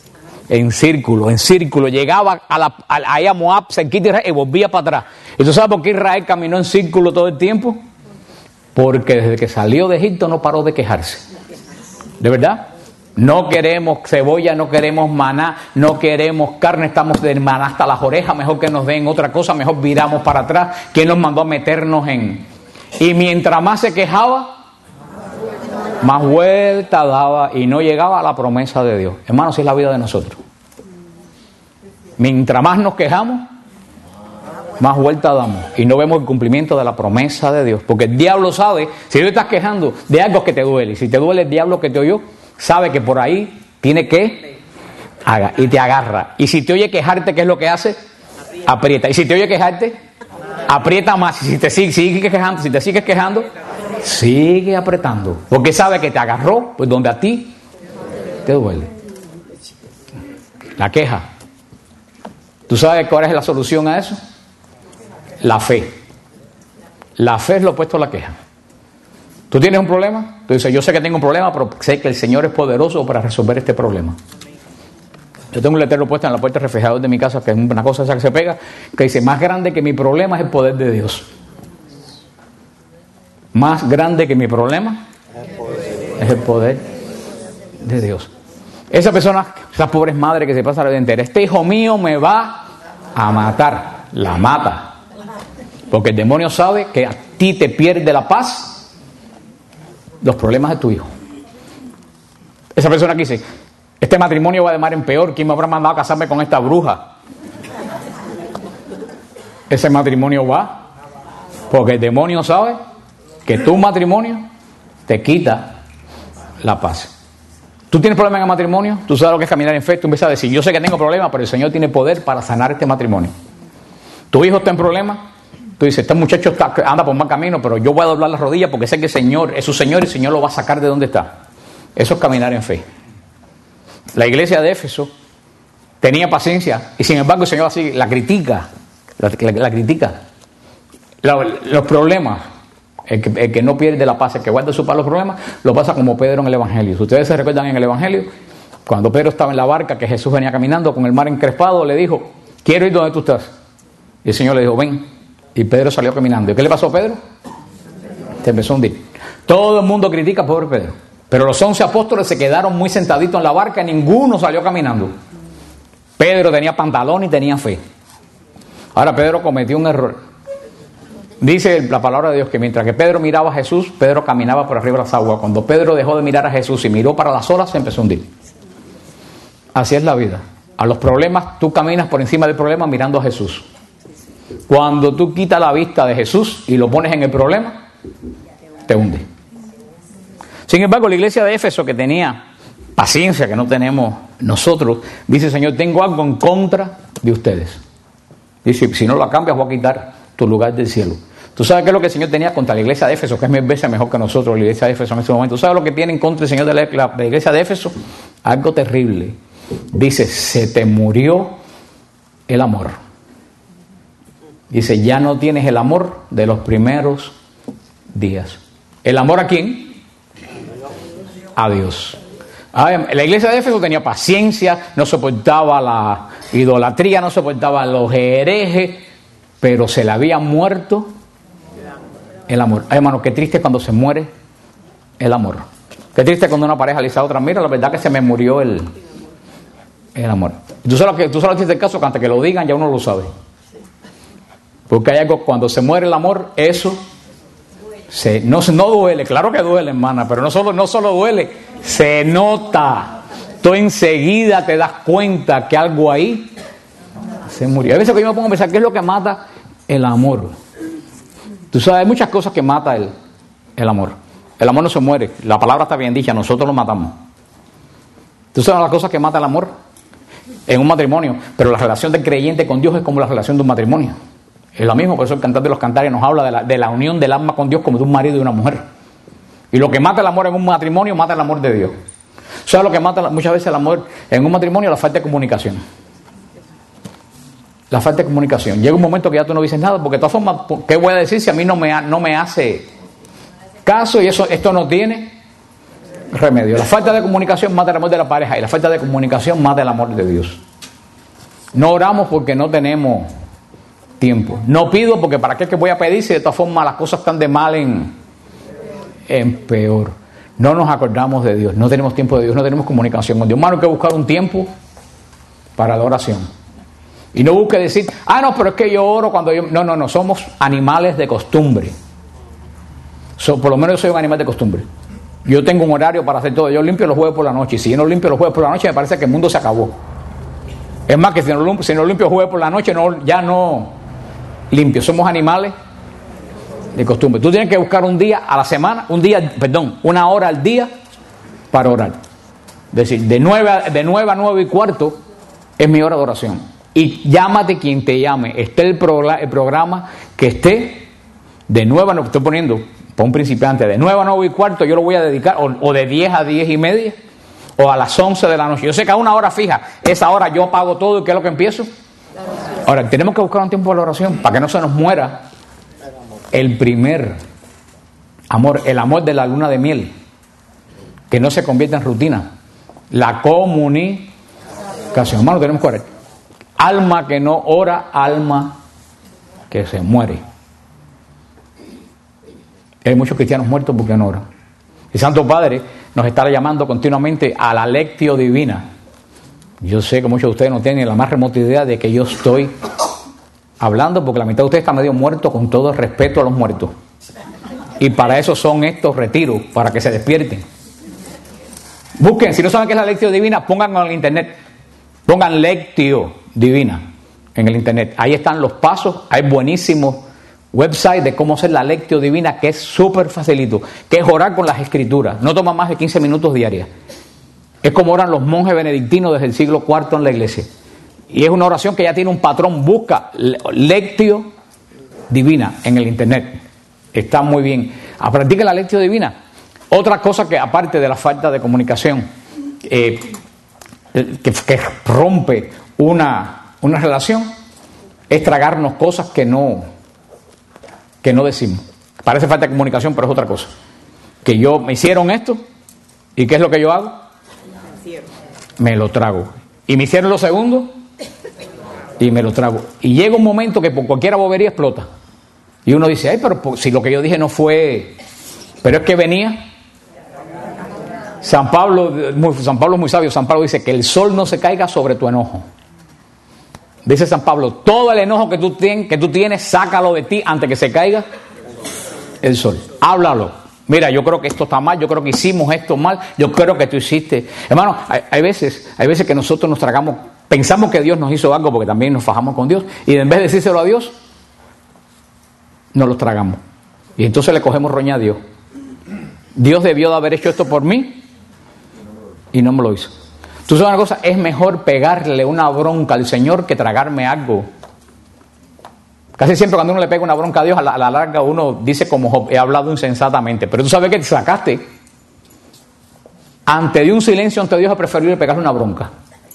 Llegaba ahí a Moab, cerquita de Israel, y volvía para atrás. ¿Y tú sabes por qué Israel caminó en círculo todo el tiempo? Porque desde que salió de Egipto no paró de quejarse. ¿De verdad? No queremos cebolla, no queremos maná, no queremos carne, estamos de maná hasta las orejas, mejor que nos den otra cosa, mejor viramos para atrás. ¿Quién nos mandó a meternos en...? Y mientras más se quejaba, más vuelta daba y no llegaba a la promesa de Dios. Hermanos, así es la vida de nosotros. Mientras más nos quejamos, más vuelta damos y no vemos el cumplimiento de la promesa de Dios. Porque el diablo sabe, si tú estás quejando de algo que te duele, y si te duele el diablo que te oyó, sabe que por ahí tiene que y te agarra. Y si te oye quejarte, ¿qué es lo que hace? Aprieta. Y si te oye quejarte, aprieta más. Y si te sigues quejando, sigue apretando. Porque sabe que te agarró, pues donde a ti te duele. La queja. ¿Tú sabes cuál es la solución a eso? La fe. La fe es lo opuesto a la queja. ¿Tú tienes un problema? Tú dices, yo sé que tengo un problema, pero sé que el Señor es poderoso para resolver este problema. Yo tengo un letrero puesto en la puerta del refrigerador de mi casa, que es una cosa esa que se pega, que dice, más grande que mi problema es el poder de Dios. Más grande que mi problema es el poder de Dios. Esa persona, esas pobres madres que se pasan la vida entera, este hijo mío me va a matar, la mata. Porque el demonio sabe que a ti te pierde la paz los problemas de tu hijo. Esa persona que dice, este matrimonio va de mar en peor, ¿quién me habrá mandado a casarme con esta bruja? Ese matrimonio va porque el demonio sabe que tu matrimonio te quita la paz. ¿Tú tienes problemas en el matrimonio? ¿Tú sabes lo que es caminar en fe? Tú empiezas a decir, yo sé que tengo problemas, pero el Señor tiene poder para sanar este matrimonio. ¿Tu hijo está en problemas? Tú dices, este muchacho anda por mal camino, pero yo voy a doblar las rodillas porque sé que el Señor es su Señor y el Señor lo va a sacar de donde está. Eso es caminar en fe. La iglesia de Éfeso tenía paciencia y sin embargo el Señor así la critica. La critica. Los problemas. El que no pierde la paz, el que guarda su paz los problemas, lo pasa como Pedro en el Evangelio. Si ustedes se recuerdan en el Evangelio, cuando Pedro estaba en la barca, que Jesús venía caminando con el mar encrespado, le dijo, quiero ir donde tú estás. Y el Señor le dijo, ven. Y Pedro salió caminando. ¿Y qué le pasó a Pedro? Se empezó a hundir. Todo el mundo critica a pobre Pedro. Pero los 11 apóstoles se quedaron muy sentaditos en la barca y ninguno salió caminando. Pedro tenía pantalón y tenía fe. Ahora Pedro cometió un error. Dice la palabra de Dios que mientras que Pedro miraba a Jesús, Pedro caminaba por arriba de las aguas. Cuando Pedro dejó de mirar a Jesús y miró para las olas, se empezó a hundir. Así es la vida. A los problemas, tú caminas por encima del problema mirando a Jesús. Cuando tú quitas la vista de Jesús y lo pones en el problema, te hunde. Sin embargo, la iglesia de Éfeso, que tenía paciencia que no tenemos nosotros, dice, Señor, tengo algo en contra de ustedes. Dice, si no la cambias, voy a quitar tu lugar del cielo. ¿Tú sabes qué es lo que el Señor tenía contra la iglesia de Éfeso? Que es 1000 veces mejor que nosotros, la iglesia de Éfeso en este momento. ¿Tú sabes lo que tiene en contra el Señor de la iglesia de Éfeso? Algo terrible. Dice, se te murió el amor. Dice, ya no tienes el amor de los primeros días. ¿El amor a quién? A Dios. La iglesia de Éfeso tenía paciencia, no soportaba la idolatría, no soportaba los herejes, pero se le había muerto el amor. Ay, hermano, qué triste cuando se muere el amor. Qué triste cuando una pareja le dice a otra, mira, la verdad que se me murió el amor. Tú sabes tienes el caso que antes que lo digan ya uno lo sabe. Porque hay algo, cuando se muere el amor, eso no duele, claro que duele, hermana, pero no solo duele, se nota. Tú enseguida te das cuenta que algo ahí se murió. A veces que yo me pongo a pensar, ¿qué es lo que mata el amor? Tú sabes, hay muchas cosas que mata el amor. El amor no se muere, la palabra está bien dicha, nosotros lo matamos. ¿Tú sabes las cosas que mata el amor? En un matrimonio, pero la relación del creyente con Dios es como la relación de un matrimonio. Es lo mismo, por eso el cantante de los cantares nos habla de la unión del alma con Dios como de un marido y una mujer. Y lo que mata el amor en un matrimonio, mata el amor de Dios. ¿Sabes lo que mata muchas veces el amor en un matrimonio? La falta de comunicación. La falta de comunicación. Llega un momento que ya tú no dices nada, porque de todas formas, ¿qué voy a decir si a mí no me hace caso y esto no tiene remedio? La falta de comunicación mata el amor de la pareja y la falta de comunicación mata el amor de Dios. No oramos porque no tenemos tiempo. No pido porque ¿para qué que voy a pedir si de todas formas las cosas están de mal en peor? No nos acordamos de Dios, no tenemos tiempo de Dios, no tenemos comunicación con Dios. Hermano, hay que buscar un tiempo para la oración. Y no busque decir, no, pero es que yo oro cuando yo... No, somos animales de costumbre. Por lo menos yo soy un animal de costumbre. Yo tengo un horario para hacer todo. Yo limpio los jueves por la noche. Y si yo no limpio los jueves por la noche, me parece que el mundo se acabó. Es más, que si no limpio los jueves por la noche, ya no limpio. Somos animales de costumbre. Tú tienes que buscar un día a la semana, una hora al día para orar. Es decir, de 9 a 9:15 es mi hora de oración. Y llámate quien te llame. Esté el programa que esté de 9 a 9, estoy poniendo para un principiante, de 9 a 9:15 yo lo voy a dedicar, o de 10 a 10:30, o a las 11 de la noche. Yo sé que a una hora fija, esa hora yo apago todo y ¿qué es lo que empiezo? Ahora, tenemos que buscar un tiempo de la oración para que no se nos muera el primer amor, el amor de la luna de miel, que no se convierta en rutina. La comunicación. Hermano, tenemos que orar. Alma que no ora, alma que se muere. Hay muchos cristianos muertos porque no oran. El Santo Padre nos está llamando continuamente a la lectio divina. Yo sé que muchos de ustedes no tienen la más remota idea de que yo estoy hablando, porque la mitad de ustedes está medio muerto, con todo el respeto a los muertos. Y para eso son estos retiros, para que se despierten. Busquen, si no saben qué es la lectio divina, pónganlo en el internet. Pongan lectio divina en el internet. Ahí están los pasos, hay buenísimos websites de cómo hacer la lectio divina, que es súper facilito, que es orar con las escrituras. No toma más de 15 minutos diarias. Es como oran los monjes benedictinos desde el siglo IV en la iglesia. Y es una oración que ya tiene un patrón. Busca lectio divina en el internet. Está muy bien. Practica la lectio divina. Otra cosa que aparte de la falta de comunicación, que rompe una relación, es tragarnos cosas que no decimos. Parece falta de comunicación, pero es otra cosa. Que me hicieron esto, ¿y qué es lo que yo hago? Me lo trago. Y me hicieron lo segundo, y me lo trago. Y llega un momento que por cualquier bobería explota. Y uno dice, pero si lo que yo dije no fue... Pero es que venía... San Pablo es muy sabio. San Pablo dice que el sol no se caiga sobre tu enojo. Dice San Pablo, todo el enojo que tú tienes, sácalo de ti antes que se caiga el sol. Háblalo. Mira, yo creo que esto está mal, yo creo que hicimos esto mal, yo creo que tú hiciste. Hermano, hay veces que nosotros nos tragamos, pensamos que Dios nos hizo algo porque también nos fajamos con Dios, y en vez de decírselo a Dios, nos los tragamos. Y entonces le cogemos roña a Dios. Dios debió de haber hecho esto por mí y no me lo hizo. Tú sabes una cosa, es mejor pegarle una bronca al Señor que tragarme algo. Casi siempre cuando uno le pega una bronca a Dios, a la larga uno dice como Job, he hablado insensatamente. Pero tú sabes que te sacaste. Ante de un silencio ante Dios es preferible pegarle una bronca.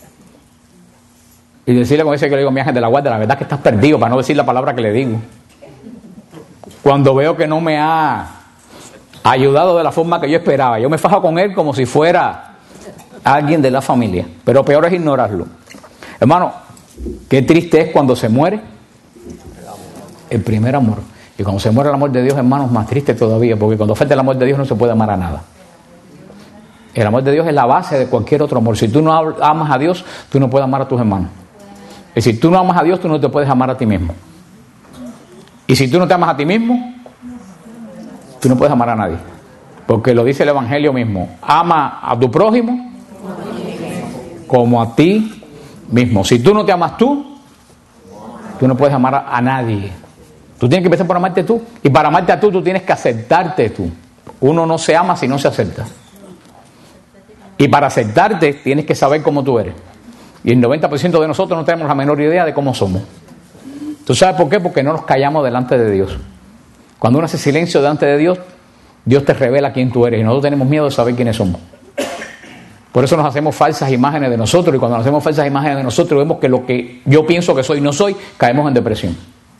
Y decirle, como dice que le digo a mi ángel de la guardia, la verdad es que estás perdido, para no decir la palabra que le digo. Cuando veo que no me ha ayudado de la forma que yo esperaba, yo me fajo con él como si fuera alguien de la familia. Pero peor es ignorarlo. Hermano, qué triste es cuando se muere el primer amor. Y cuando se muere el amor de Dios, hermanos, más triste todavía, porque cuando falta el amor de Dios no se puede amar a nada. El amor de Dios es la base de cualquier otro amor. Si tú no amas a Dios, tú no puedes amar a tus hermanos. Y si tú no amas a Dios, tú no te puedes amar a ti mismo. Y si tú no te amas a ti mismo, tú no puedes amar a nadie. Porque lo dice el Evangelio mismo. Ama a tu prójimo como a ti mismo. Si tú no te amas tú no puedes amar a nadie. Tú tienes que empezar por amarte tú. Y para amarte a tú tienes que aceptarte tú. Uno no se ama si no se acepta. Y para aceptarte tienes que saber cómo tú eres. Y el 90% de nosotros no tenemos la menor idea de cómo somos. ¿Tú sabes por qué? Porque no nos callamos delante de Dios. Cuando uno hace silencio delante de Dios, Dios te revela quién tú eres. Y nosotros tenemos miedo de saber quiénes somos. Por eso nos hacemos falsas imágenes de nosotros. Y cuando nos hacemos falsas imágenes de nosotros, vemos que lo que yo pienso que soy no soy, caemos en depresión.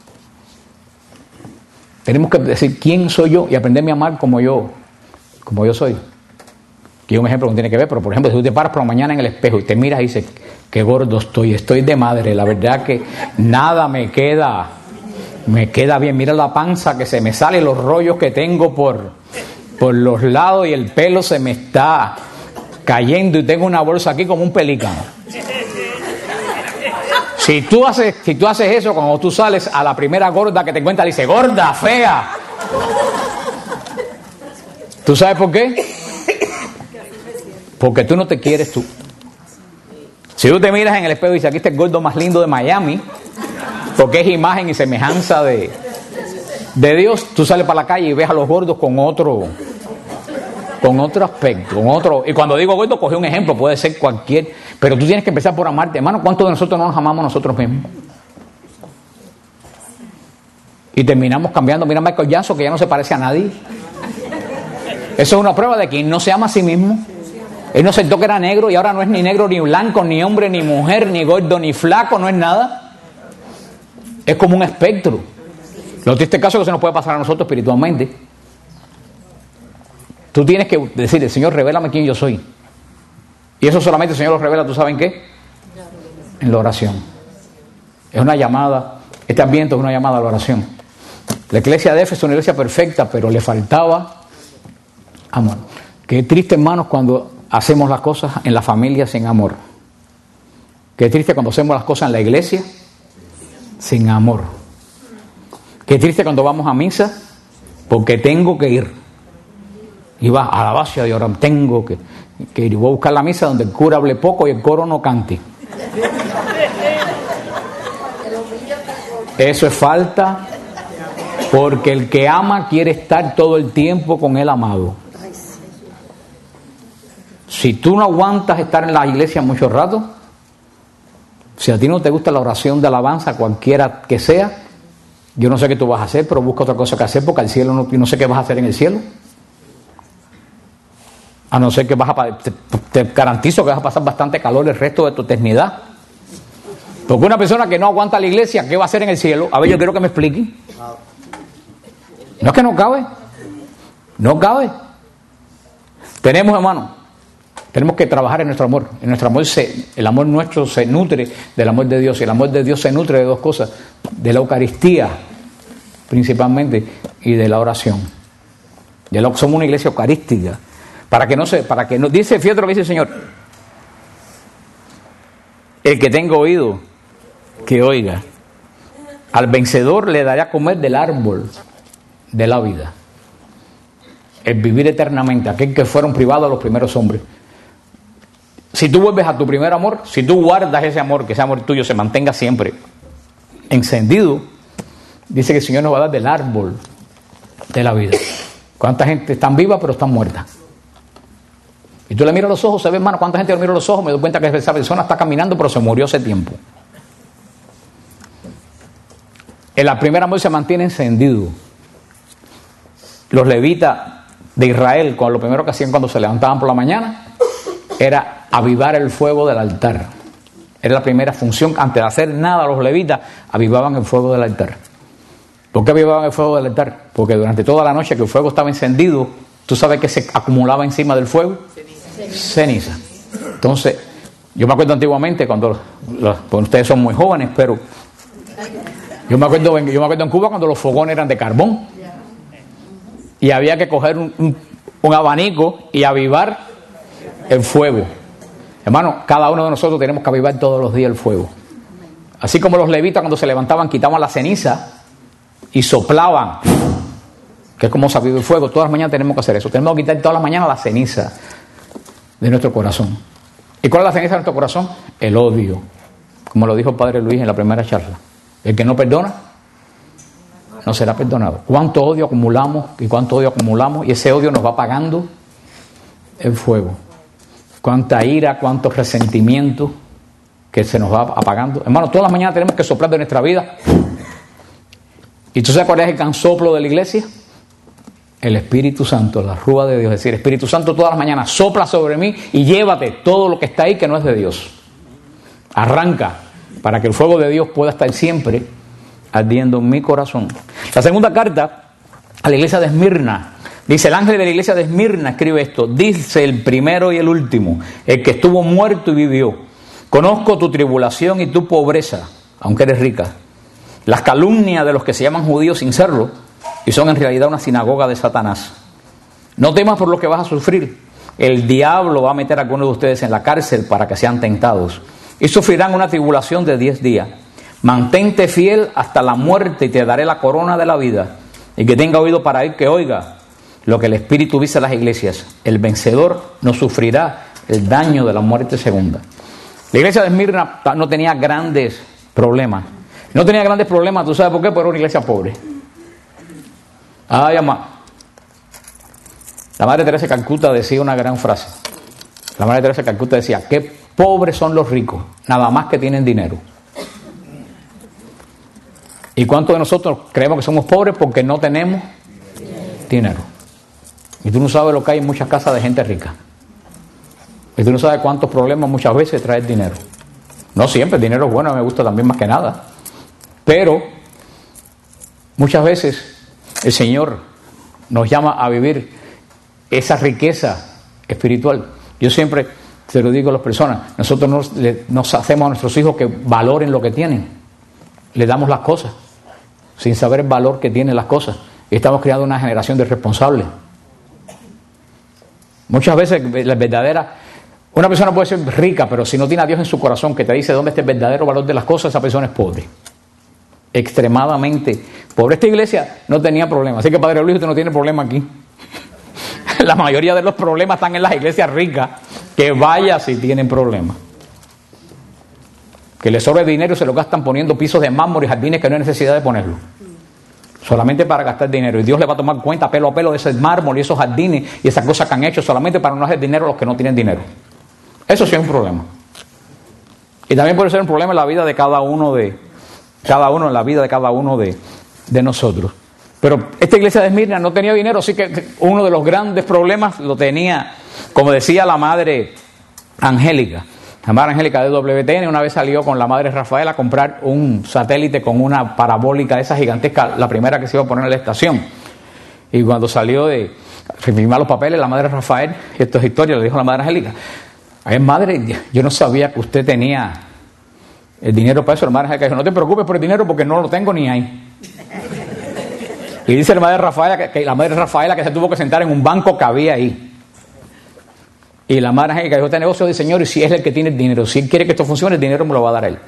Tenemos que decir quién soy yo y aprenderme a amar como yo soy. Que es un ejemplo que no tiene que ver, pero por ejemplo, si tú te paras por la mañana en el espejo y te miras y dices, qué gordo estoy de madre, la verdad que nada me queda bien, mira la panza que se me sale, los rollos que tengo por los lados y el pelo se me está cayendo y tengo una bolsa aquí como un pelícano. Si tú haces eso, cuando tú sales a la primera gorda que te encuentras, dice, gorda, fea. ¿Tú sabes por qué? Porque tú no te quieres tú. Si tú te miras en el espejo y dices, aquí está el gordo más lindo de Miami, porque es imagen y semejanza de Dios, tú sales para la calle y ves a los gordos con otro aspecto, y cuando digo gordo, cogí un ejemplo, puede ser cualquier, pero tú tienes que empezar por amarte, hermano. ¿Cuántos de nosotros no nos amamos nosotros mismos? Y terminamos cambiando. Mira a Michael Jackson, que ya no se parece a nadie. Eso es una prueba de que no se ama a sí mismo. Él no aceptó que era negro y ahora no es ni negro, ni blanco, ni hombre, ni mujer, ni gordo, ni flaco, no es nada. Es como un espectro. Lo triste caso es que se nos puede pasar a nosotros espiritualmente. Tú tienes que decirle, Señor, revélame quién yo soy. Y eso solamente el Señor lo revela, ¿tú sabes en qué? En la oración. Es una llamada, este ambiente es una llamada a la oración. La iglesia de Éfeso es una iglesia perfecta, pero le faltaba amor. Qué triste, hermanos, cuando hacemos las cosas en la familia sin amor. Qué triste cuando hacemos las cosas en la iglesia sin amor. Qué triste cuando vamos a misa porque tengo que ir. Y vas a la base de ahora tengo que ir. Y voy a buscar la misa donde el cura hable poco y el coro no cante. Eso es falta, porque el que ama quiere estar todo el tiempo con el amado. Si tú no aguantas estar en la iglesia mucho rato, si a ti no te gusta la oración de alabanza, cualquiera que sea, yo no sé qué tú vas a hacer, pero busca otra cosa que hacer, porque al cielo no sé qué vas a hacer en el cielo. A no ser que te garantizo que vas a pasar bastante calor el resto de tu eternidad. Porque una persona que no aguanta la iglesia, ¿qué va a hacer en el cielo? A ver, yo quiero que me explique. No es que no cabe. No cabe. Tenemos, hermano, tenemos que trabajar en nuestro amor. En nuestro amor el amor nuestro se nutre del amor de Dios. Y el amor de Dios se nutre de dos cosas: de la Eucaristía, principalmente, y de la oración. Somos una iglesia eucarística. Para que no dice, fíjate lo que dice el Señor. El que tenga oído, que oiga. Al vencedor le daré a comer del árbol de la vida. El vivir eternamente, aquel que fueron privados los primeros hombres. Si tú vuelves a tu primer amor, si tú guardas ese amor, que ese amor tuyo se mantenga siempre encendido, dice que el Señor nos va a dar del árbol de la vida. ¿Cuánta gente está viva pero están muerta? Y tú le miras los ojos, ¿sabes, hermano? ¿Cuánta gente le mira los ojos? Me doy cuenta que esa persona está caminando, pero se murió hace tiempo. El primer amor se mantiene encendido. Los levitas de Israel, lo primero que hacían cuando se levantaban por la mañana, era avivar el fuego del altar. Era la primera función. Antes de hacer nada, los levitas avivaban el fuego del altar. ¿Por qué avivaban el fuego del altar? Porque durante toda la noche que el fuego estaba encendido, ¿tú sabes qué se acumulaba encima del fuego? Ceniza. Entonces, yo me acuerdo antiguamente, cuando ustedes son muy jóvenes, pero Yo me acuerdo en Cuba cuando los fogones eran de carbón. Y había que coger un abanico y avivar el fuego. Hermano, cada uno de nosotros tenemos que avivar todos los días el fuego. Así como los levitas cuando se levantaban quitaban la ceniza y soplaban, que es como se aviva el fuego. Todas las mañanas tenemos que hacer eso. Tenemos que quitar todas las mañanas la ceniza de nuestro corazón. ¿Y cuál es la ceniza de nuestro corazón? El odio, como lo dijo el Padre Luis en la primera charla. El que no perdona no será perdonado. ¿Cuánto odio acumulamos y cuánto odio acumulamos? Y ese odio nos va apagando el fuego. Cuánta ira, cuánto resentimiento que se nos va apagando. Hermano, todas las mañanas tenemos que soplar de nuestra vida. ¿Y tú sabes cuál es el gran soplo de la iglesia? El Espíritu Santo, la rúa de Dios. Es decir, Espíritu Santo, todas las mañanas sopla sobre mí y llévate todo lo que está ahí que no es de Dios. Arranca para que el fuego de Dios pueda estar siempre ardiendo en mi corazón. La segunda carta a la iglesia de Esmirna. Dice, el ángel de la iglesia de Esmirna escribe esto. Dice el primero y el último, el que estuvo muerto y vivió. Conozco tu tribulación y tu pobreza, aunque eres rica. Las calumnias de los que se llaman judíos sin serlo y son en realidad una sinagoga de Satanás. No temas por lo que vas a sufrir. El diablo va a meter a algunos de ustedes en la cárcel para que sean tentados. Y sufrirán una tribulación de 10 días. Mantente fiel hasta la muerte y te daré la corona de la vida. Y que tenga oído para él que oiga lo que el Espíritu dice a las iglesias. El vencedor no sufrirá el daño de la muerte segunda. La iglesia de Esmirna no tenía grandes problemas. No tenía grandes problemas, ¿tú sabes por qué? Porque era una iglesia pobre. Ay, mamá. La Madre Teresa de Calcuta decía una gran frase. La Madre Teresa de Calcuta decía, qué pobres son los ricos, nada más que tienen dinero. ¿Y cuántos de nosotros creemos que somos pobres porque no tenemos dinero? Y tú no sabes lo que hay en muchas casas de gente rica. Y tú no sabes cuántos problemas muchas veces trae el dinero. No siempre, el dinero es bueno, me gusta también más que nada. Pero muchas veces el Señor nos llama a vivir esa riqueza espiritual. Yo siempre se lo digo a las personas, nosotros nos hacemos a nuestros hijos que valoren lo que tienen. Le damos las cosas sin saber el valor que tienen las cosas. Y estamos creando una generación de irresponsables. Muchas veces la verdadera... Una persona puede ser rica, pero si no tiene a Dios en su corazón que te dice dónde está el verdadero valor de las cosas, esa persona es pobre. Extremadamente pobre. Esta iglesia no tenía problemas. Así que Padre Luis, usted no tiene problema aquí. La mayoría de los problemas están en las iglesias ricas. Que vaya si tienen problemas. Que les sobre dinero y se lo gastan poniendo pisos de mármol y jardines que no hay necesidad de ponerlo. Solamente para gastar dinero. Y Dios le va a tomar cuenta pelo a pelo de ese mármol y esos jardines y esas cosas que han hecho solamente para no hacer dinero a los que no tienen dinero. Eso sí es un problema. Y también puede ser un problema en la vida de cada uno en la vida de cada uno de nosotros. Pero esta iglesia de Esmirna no tenía dinero, así que uno de los grandes problemas lo tenía, como decía la madre Angélica. La madre Angélica de WTN una vez salió con la madre Rafael a comprar un satélite con una parabólica de esa gigantesca, la primera que se iba a poner en la estación. Y cuando salió de firmar los papeles, la madre Rafael, esto es historia, le dijo a la madre Angélica, ay, madre, yo no sabía que usted tenía el dinero para eso. La madre Angélica dijo, no te preocupes por el dinero porque no lo tengo ni ahí. Y dice la madre Rafaela que se tuvo que sentar en un banco que había ahí. Y la madre Angélica dijo, este negocio del Señor y si es el que tiene el dinero, si Él quiere que esto funcione, el dinero me lo va a dar a Él.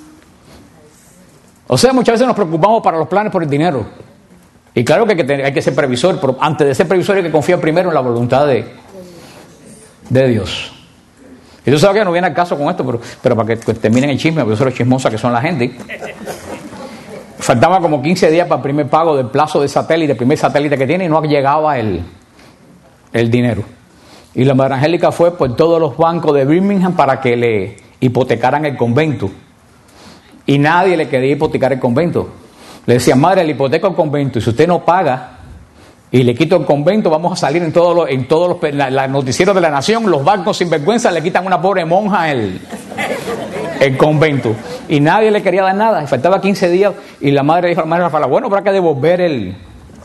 O sea, muchas veces nos preocupamos para los planes por el dinero. Y claro que hay que ser previsor, pero antes de ser previsor hay que confiar primero en la voluntad de Dios. Y tú sabes que no viene al caso con esto, pero para que terminen el chisme, porque eso es lo chismosa que son la gente. Faltaba como 15 días para el primer pago del plazo de satélite, el primer satélite que tiene, y no llegaba el dinero. Y la madre Angélica fue por todos los bancos de Birmingham para que le hipotecaran el convento. Y nadie le quería hipotecar el convento. Le decían, madre, le hipoteco el convento, y si usted no paga y le quito el convento, vamos a salir en todos los noticieros de la nación, los bancos sin vergüenza le quitan a una pobre monja el convento. Y nadie le quería dar nada. Y faltaba 15 días y la madre dijo a la madre Rafaela, bueno, pero hay que devolver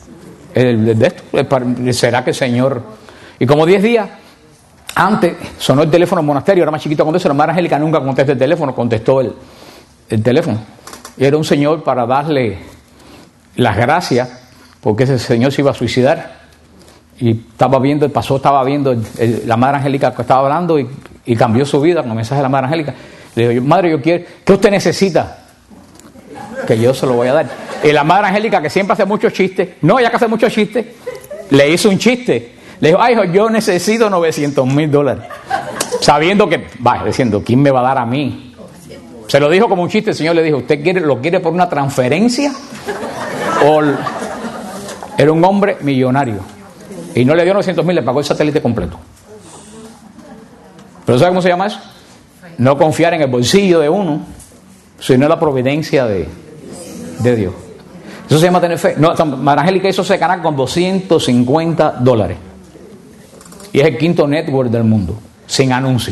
¿será que el Señor? Y como 10 días antes sonó el teléfono en el monasterio, era más chiquito cuando eso, la madre Angélica nunca contestó el teléfono, contestó el teléfono. y era un señor para darle las gracias, porque ese señor se iba a suicidar. Y estaba viendo la Madre Angélica que estaba hablando y cambió su vida con el mensaje de la Madre Angélica. Le digo, Madre, yo quiero, ¿qué usted necesita? Que yo se lo voy a dar. Y la Madre Angélica, que siempre hace muchos chistes, no, ella que hace muchos chistes, le hizo un chiste. Le dijo, ay, hijo, yo necesito $900,000. Sabiendo que, diciendo, ¿quién me va a dar a mí? Se lo dijo como un chiste. El Señor le dijo, ¿usted lo quiere por una transferencia? O era un hombre millonario. Y no le dio 900,000, le pagó el satélite completo. ¿Pero sabe cómo se llama eso? No confiar en el bolsillo de uno, sino en la providencia de Dios. Eso se llama tener fe. No, Madre Angélica hizo ese canal con $250. Y es el quinto network del mundo, sin anuncio.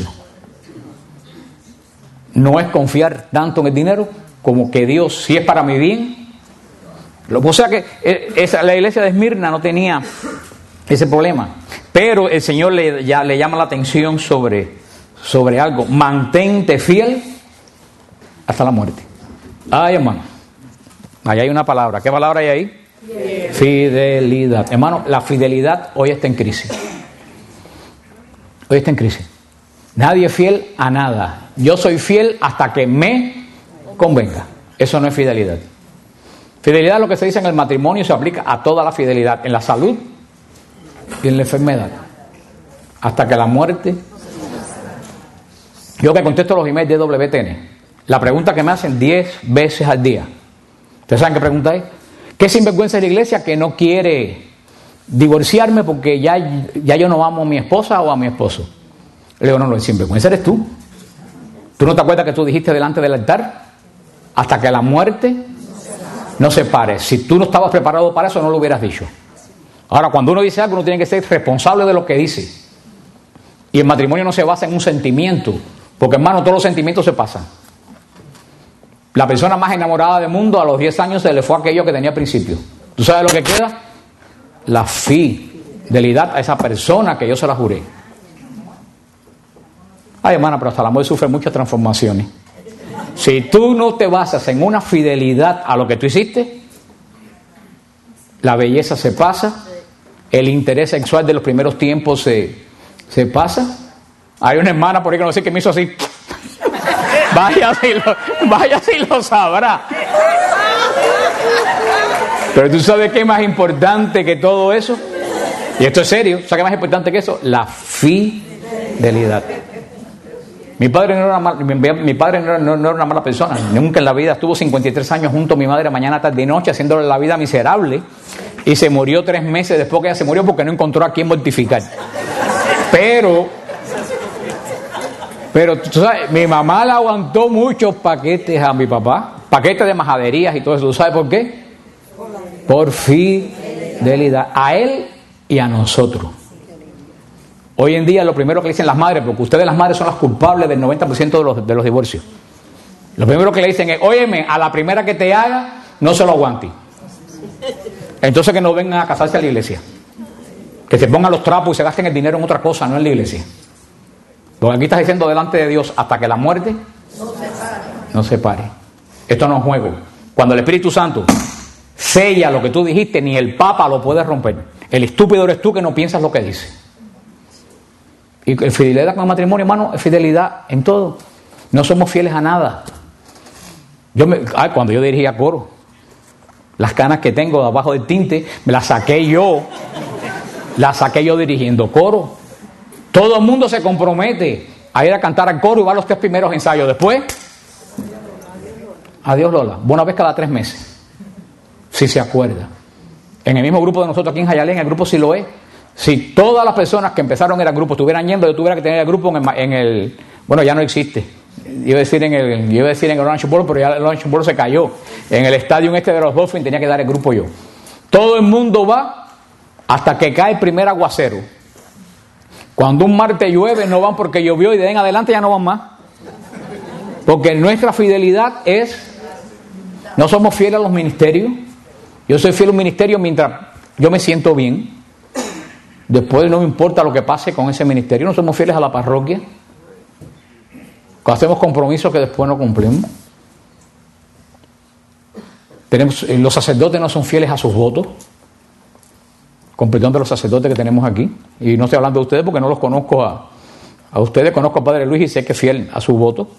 No es confiar tanto en el dinero como que Dios, si es para mi bien. O sea que la iglesia de Esmirna no tenía ese problema. Pero el Señor le llama la atención sobre algo. Mantente fiel hasta la muerte. Ay, hermano. Ahí hay una palabra. ¿Qué palabra hay ahí? Fidelidad. Hermano, la fidelidad hoy está en crisis. Hoy está en crisis. Nadie es fiel a nada. Yo soy fiel hasta que me convenga. Eso no es fidelidad. Fidelidad, lo que se dice en el matrimonio, se aplica a toda la fidelidad, en la salud y en la enfermedad, hasta que la muerte. Yo que contesto los emails de WTN, la pregunta que me hacen 10 veces al día, ¿ustedes saben qué pregunta es? ¿Qué sinvergüenza es la iglesia que no quiere divorciarme porque ya yo no amo a mi esposa o a mi esposo? Le digo, no, el sinvergüenza eres tú. ¿Tú no te acuerdas que tú dijiste delante del altar? Hasta que la muerte no se pare. Si tú no estabas preparado para eso, no lo hubieras dicho. Ahora, cuando uno dice algo, uno tiene que ser responsable de lo que dice. Y el matrimonio no se basa en un sentimiento, porque, hermano, todos los sentimientos se pasan. La persona más enamorada del mundo, a los 10 años se le fue aquello que tenía al principio. ¿Tú sabes lo que queda? La fidelidad a esa persona que yo se la juré. Ay, hermana, pero hasta el amor sufre muchas transformaciones. Si tú no te basas en una fidelidad a lo que tú hiciste, la belleza se pasa, el interés sexual de los primeros tiempos se pasa. Hay una hermana por ahí que no sé qué me hizo así. Vaya si lo sabrá. Pero tú sabes qué es más importante que todo eso. Y esto es serio. ¿Sabes qué es más importante que eso? La fidelidad. Mi padre no era una mala persona. Nunca en la vida. Estuvo 53 años junto a mi madre mañana, tarde y noche, haciéndole la vida miserable. Y se murió 3 meses después que ella se murió porque no encontró a quién mortificar. Pero tú sabes, mi mamá le aguantó muchos paquetes a mi papá. Paquetes de majaderías y todo eso. ¿Tú sabes por qué? Por fidelidad. A él y a nosotros. Hoy en día lo primero que le dicen las madres, porque ustedes las madres son las culpables del 90% de los divorcios. Lo primero que le dicen es, óyeme, a la primera que te haga, no se lo aguante. Entonces que no vengan a casarse a la iglesia. Que se pongan los trapos y se gasten el dinero en otra cosa, no en la iglesia. Porque aquí estás diciendo delante de Dios, hasta que la muerte no se pare. Esto no es juego. Cuando el Espíritu Santo sella lo que tú dijiste, ni el Papa lo puede romper. El estúpido eres tú que no piensas lo que dices. Y fidelidad con el matrimonio, hermano, es fidelidad en todo. No somos fieles a nada. Cuando yo dirigía coro, las canas que tengo abajo del tinte, me las saqué yo dirigiendo coro. Todo el mundo se compromete a ir a cantar al coro y va a los 3 primeros ensayos. Después, adiós Lola, una vez cada 3 meses, si se acuerda. En el mismo grupo de nosotros aquí en Jayalía, en el grupo Siloé, si todas las personas que empezaron el grupo estuvieran yendo, yo tuviera que tener el grupo en el bueno, ya no existe. Iba a decir en el Orange Bowl, pero ya el Orange Bowl se cayó. En el estadio de los Dolphins tenía que dar el grupo yo. Todo el mundo va hasta que cae el primer aguacero. Cuando un martes llueve, no van porque llovió y de ahí en adelante ya no van más. Porque nuestra fidelidad no somos fieles a los ministerios. Yo soy fiel a un ministerio mientras yo me siento bien. Después no me importa lo que pase con ese ministerio. No somos fieles a la parroquia. Hacemos compromisos que después no cumplimos. Los sacerdotes no son fieles a sus votos, con perdón de los sacerdotes que tenemos aquí, y no estoy hablando de ustedes porque no los conozco a ustedes, conozco al Padre Luis y sé que es fiel a su voto.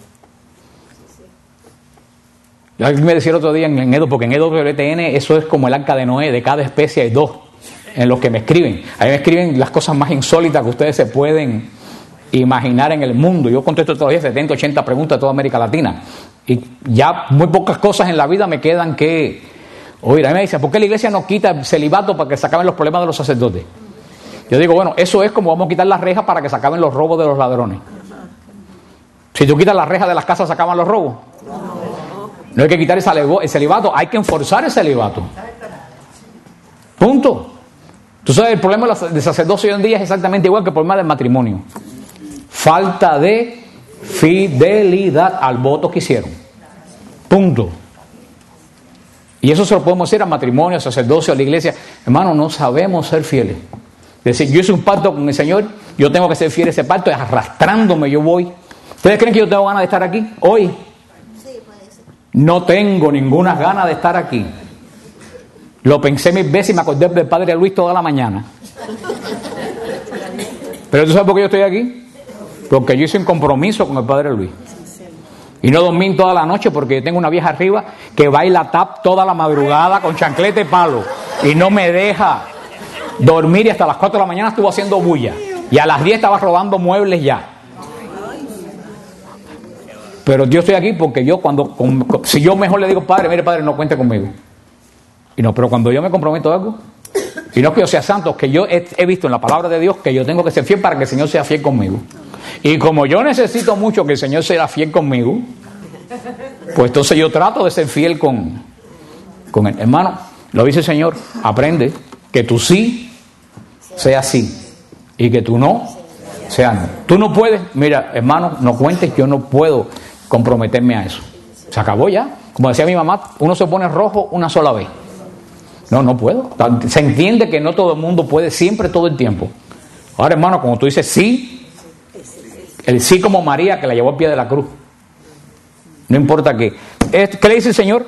Alguien me decía el otro día en Edo, porque en EWTN eso es como el arca de Noé, de cada especie hay dos en los que me escriben. A mí me escriben las cosas más insólitas que ustedes se pueden imaginar en el mundo. Yo contesto todos los días 70, 80 preguntas de toda América Latina. Y ya muy pocas cosas en la vida me quedan que oír. A mí me dicen, ¿por qué la iglesia no quita el celibato para que se acaben los problemas de los sacerdotes? Yo digo, bueno, eso es como vamos a quitar las rejas para que se acaben los robos de los ladrones. Si tú quitas las rejas de las casas, ¿se acaban los robos? No hay que quitar el celibato, hay que enforzar el celibato. Punto. Tú sabes, el problema del sacerdocio hoy en día es exactamente igual que el problema del matrimonio. Falta de fidelidad al voto que hicieron. Punto. Y eso se lo podemos decir al matrimonio, al sacerdocio, a la iglesia. Hermano, no sabemos ser fieles. Es decir, yo hice un pacto con el Señor, yo tengo que ser fiel a ese pacto, arrastrándome yo voy. ¿Ustedes creen que yo tengo ganas de estar aquí hoy? Sí, puede ser. No tengo ninguna ganas de estar aquí. Lo pensé 1000 veces y me acordé del Padre Luis toda la mañana. Pero ¿tú sabes por qué yo estoy aquí? Porque yo hice un compromiso con el Padre Luis. Y no dormí toda la noche porque yo tengo una vieja arriba que baila tap toda la madrugada con chanclete y palo. Y no me deja dormir y hasta las 4 de la mañana estuvo haciendo bulla. Y a las 10 estaba robando muebles ya. Pero yo estoy aquí porque yo si yo mejor le digo, Padre, mire Padre, no cuente conmigo. Y no, pero cuando yo me comprometo a algo, y no es que yo sea santo, es que yo he visto en la palabra de Dios que yo tengo que ser fiel para que el Señor sea fiel conmigo. Y como yo necesito mucho que el Señor sea fiel conmigo, pues entonces yo trato de ser fiel con él. Hermano, lo dice el Señor, aprende que tu sí sea sí y que tu no sea no. Tú no puedes, mira, hermano, no cuentes, yo no puedo comprometerme a eso. Se acabó ya. Como decía mi mamá, uno se pone rojo una sola vez. No puedo. Se entiende que no todo el mundo puede siempre, todo el tiempo. Ahora, hermano, como tú dices sí, el sí como María que la llevó al pie de la cruz. No importa qué. ¿Qué le dice el Señor?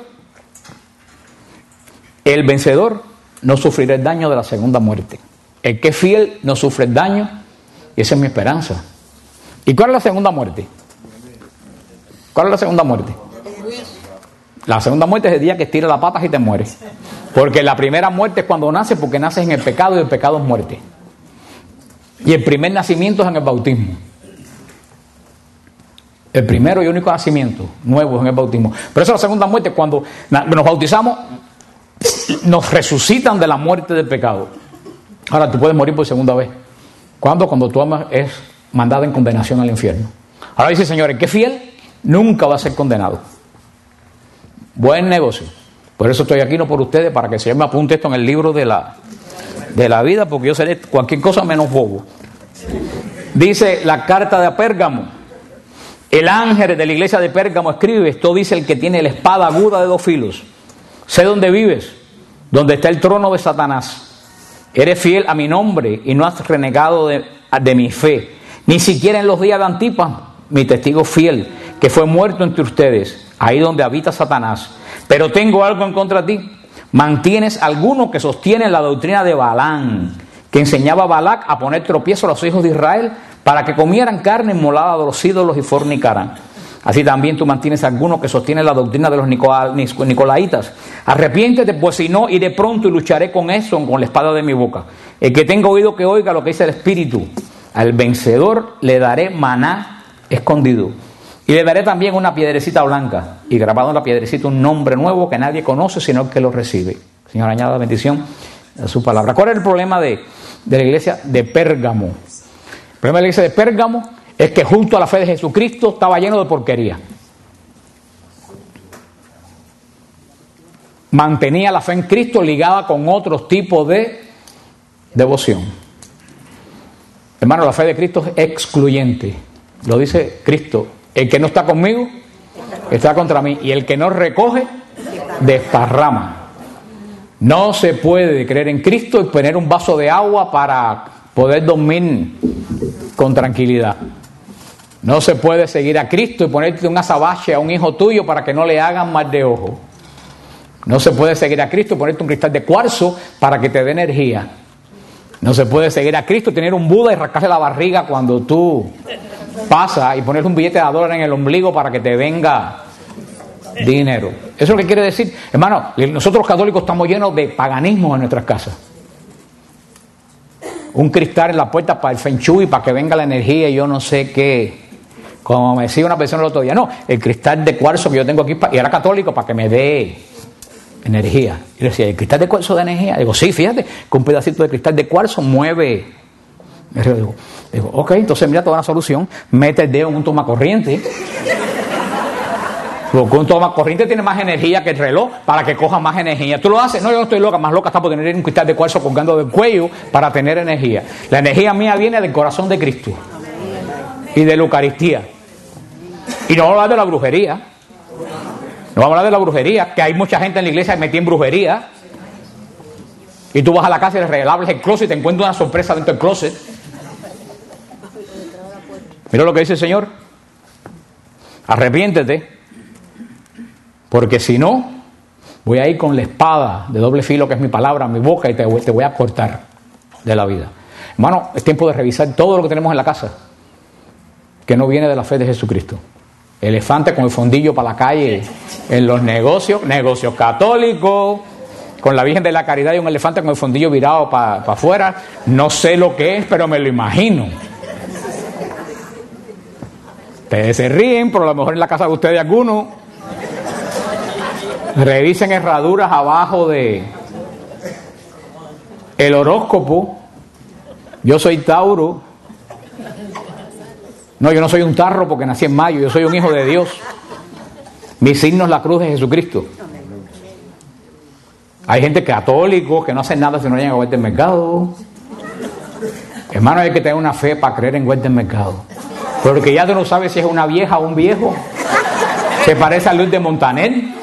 El vencedor no sufrirá el daño de la segunda muerte. El que es fiel no sufre el daño, y esa es mi esperanza. ¿Y cuál es la segunda muerte? ¿Cuál es la segunda muerte? La segunda muerte es el día que estiras las patas y te mueres. Porque la primera muerte es cuando naces, porque naces en el pecado y el pecado es muerte. Y el primer nacimiento es en el bautismo. El primero y único nacimiento nuevo es en el bautismo. Pero esa es la segunda muerte. Cuando nos bautizamos, nos resucitan de la muerte del pecado. Ahora tú puedes morir por segunda vez. ¿Cuándo? Cuando tu alma es mandada en condenación al infierno. Ahora dice el Señor, el que es fiel nunca va a ser condenado. Buen negocio. Por eso estoy aquí, no por ustedes, para que el Señor me apunte esto en el libro de la vida, porque yo seré cualquier cosa menos bobo. Dice la carta de Pérgamo. El ángel de la iglesia de Pérgamo escribe, esto dice el que tiene la espada aguda de 2 filos. Sé dónde vives, donde está el trono de Satanás. Eres fiel a mi nombre y no has renegado de mi fe. Ni siquiera en los días de Antipas, mi testigo fiel, que fue muerto entre ustedes, ahí donde habita Satanás. Pero tengo algo en contra de ti. Mantienes algunos que sostienen la doctrina de Balaam, que enseñaba a Balac a poner tropiezo a los hijos de Israel para que comieran carne inmolada de los ídolos y fornicaran. Así también tú mantienes algunos que sostienen la doctrina de los nicolaitas. Arrepiéntete, pues si no, iré pronto y lucharé con eso, con la espada de mi boca. El que tenga oído que oiga lo que dice el Espíritu. Al vencedor le daré maná escondido. Y le daré también una piedrecita blanca. Y grabado en la piedrecita un nombre nuevo que nadie conoce sino el que lo recibe. Señor, añada la bendición a su palabra. ¿Cuál es el problema de la iglesia de Pérgamo? El problema de la iglesia de Pérgamo es que junto a la fe de Jesucristo estaba lleno de porquería. Mantenía la fe en Cristo ligada con otros tipos de devoción. Hermano, la fe de Cristo es excluyente. Lo dice Cristo. El que no está conmigo está contra mí. Y el que no recoge, desparrama. No se puede creer en Cristo y poner un vaso de agua para poder dormir con tranquilidad. No se puede seguir a Cristo y ponerte un azabache a un hijo tuyo para que no le hagan mal de ojo. No se puede seguir a Cristo y ponerte un cristal de cuarzo para que te dé energía. No se puede seguir a Cristo, tener un Buda y rascarle la barriga cuando tú pasas y ponerle un billete de $1 en el ombligo para que te venga dinero. Eso es lo que quiere decir. Hermano, nosotros los católicos estamos llenos de paganismo en nuestras casas. Un cristal en la puerta para el Feng Shui, para que venga la energía y yo no sé qué. Como me decía una persona el otro día, no, el cristal de cuarzo que yo tengo aquí, y era católico, para que me dé energía. Y le decía, ¿el cristal de cuarzo da energía? Digo, sí, fíjate, que un pedacito de cristal de cuarzo mueve. Digo, ok, entonces mira toda la solución, mete el dedo en un tomacorriente. Porque un tomacorriente tiene más energía que el reloj para que coja más energía. ¿Tú lo haces? No, yo no estoy loca, más loca está por tener un cristal de cuarzo colgando del cuello para tener energía. La energía mía viene del corazón de Cristo y de la Eucaristía. Y no vamos a hablar de la brujería. No vamos a hablar de la brujería, que hay mucha gente en la iglesia metida en brujería. Y tú vas a la casa y le regalas el closet y te encuentras una sorpresa dentro del closet. Mira lo que dice el Señor. Arrepiéntete. Porque si no, voy a ir con la espada de doble filo, que es mi palabra, mi boca, y te voy a cortar de la vida. Hermano, es tiempo de revisar todo lo que tenemos en la casa, que no viene de la fe de Jesucristo. Elefante con el fondillo para la calle, en los negocios católicos, con la Virgen de la Caridad y un elefante con el fondillo virado para afuera. No sé lo que es, pero me lo imagino. Ustedes se ríen, pero a lo mejor en la casa de ustedes algunos. Revisen herraduras abajo de el horóscopo. Yo soy Tauro. No, yo no soy un tarro porque nací en mayo. Yo soy un hijo de Dios. Mi signo es la cruz de Jesucristo. Hay gente católicos que no hacen nada si no llegan a Huerta del Mercado. Hermano, hay que tener una fe para creer en Huerta del Mercado. Porque ya tú no sabes si es una vieja o un viejo. Se parece a Luis de Montaner.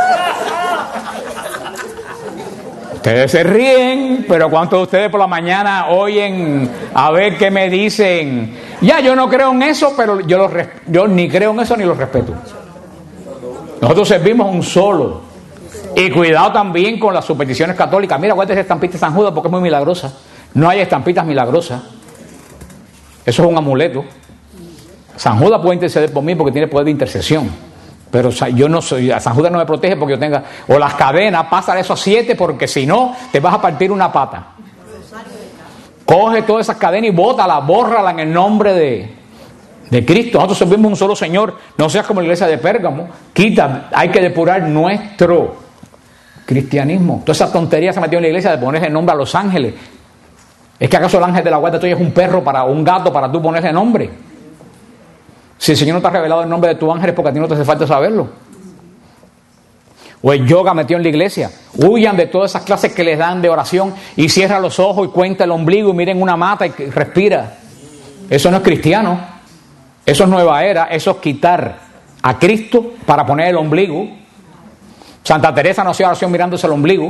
Ustedes se ríen, pero ¿cuántos de ustedes por la mañana oyen a ver qué me dicen? Ya, yo no creo en eso, pero yo ni creo en eso ni lo respeto. Nosotros servimos un solo. Y cuidado también con las supersticiones católicas. Mira, guárdate esa estampita de San Judas porque es muy milagrosa. No hay estampitas milagrosas. Eso es un amuleto. San Judas puede interceder por mí porque tiene poder de intercesión. Pero yo no soy, San Judas no me protege porque yo tenga, o las cadenas, pásale eso a 7 porque si no, te vas a partir una pata. Coge todas esas cadenas y bótalas, bórrala en el nombre de Cristo. Nosotros servimos un solo Señor. No seas como la iglesia de Pérgamo. Quita, hay que depurar nuestro cristianismo. Toda esa tontería se metió en la iglesia de ponerle nombre a los ángeles. ¿Es que acaso el ángel de la guarda tuya es un perro para un gato para tú ponerle nombre? Si el Señor no te ha revelado el nombre de tu ángel es porque a ti no te hace falta saberlo. O el yoga metido en la iglesia. Huyan de todas esas clases que les dan de oración y cierra los ojos y cuenta el ombligo y miren una mata y respira. Eso no es cristiano. Eso es nueva era. Eso es quitar a Cristo para poner el ombligo. Santa Teresa no hacía oración mirándose el ombligo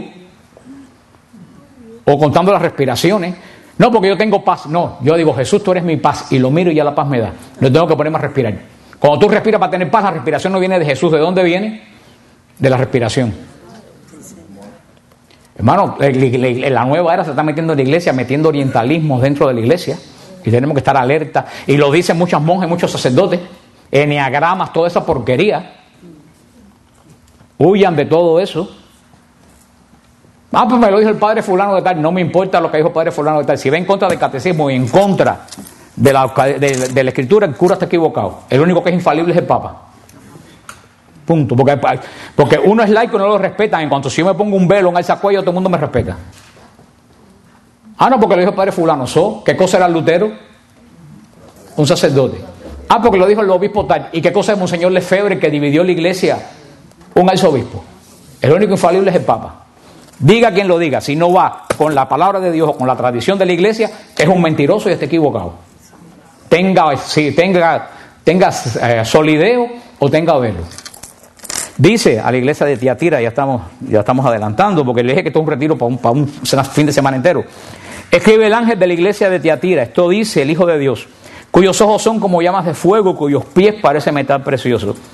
o contando las respiraciones. No, porque yo tengo paz. No, yo digo, Jesús, tú eres mi paz. Y lo miro y ya la paz me da. No tengo que ponerme a respirar. Cuando tú respiras para tener paz, la respiración no viene de Jesús. ¿De dónde viene? De la respiración. Hermano, la nueva era se está metiendo en la iglesia, metiendo orientalismos dentro de la iglesia. Y tenemos que estar alerta. Y lo dicen muchos monjes, muchos sacerdotes. Eneagramas, toda esa porquería. Huyan de todo eso. Pues me lo dijo el padre fulano de tal. No me importa lo que dijo el padre fulano de tal. Si va en contra del catecismo y en contra de la escritura, el cura está equivocado. El único que es infalible es el papa. Punto. Porque uno es laico y no lo respetan. En cuanto si yo me pongo un velo, un alzacuello, todo el mundo me respeta. No, porque lo dijo el padre fulano. ¿Qué cosa era Lutero? Un sacerdote. Porque lo dijo el obispo tal. ¿Y qué cosa es Monseñor Lefebvre, que dividió la iglesia? Un arzobispo. El único infalible es el papa. Diga quien lo diga, si no va con la palabra de Dios o con la tradición de la iglesia, es un mentiroso y está equivocado. Tenga solideo o tenga velo. Dice a la iglesia de Tiatira, ya estamos adelantando, porque le dije que esto es un retiro para un fin de semana entero. Escribe el ángel de la iglesia de Tiatira, esto dice el Hijo de Dios, cuyos ojos son como llamas de fuego, cuyos pies parecen metal precioso.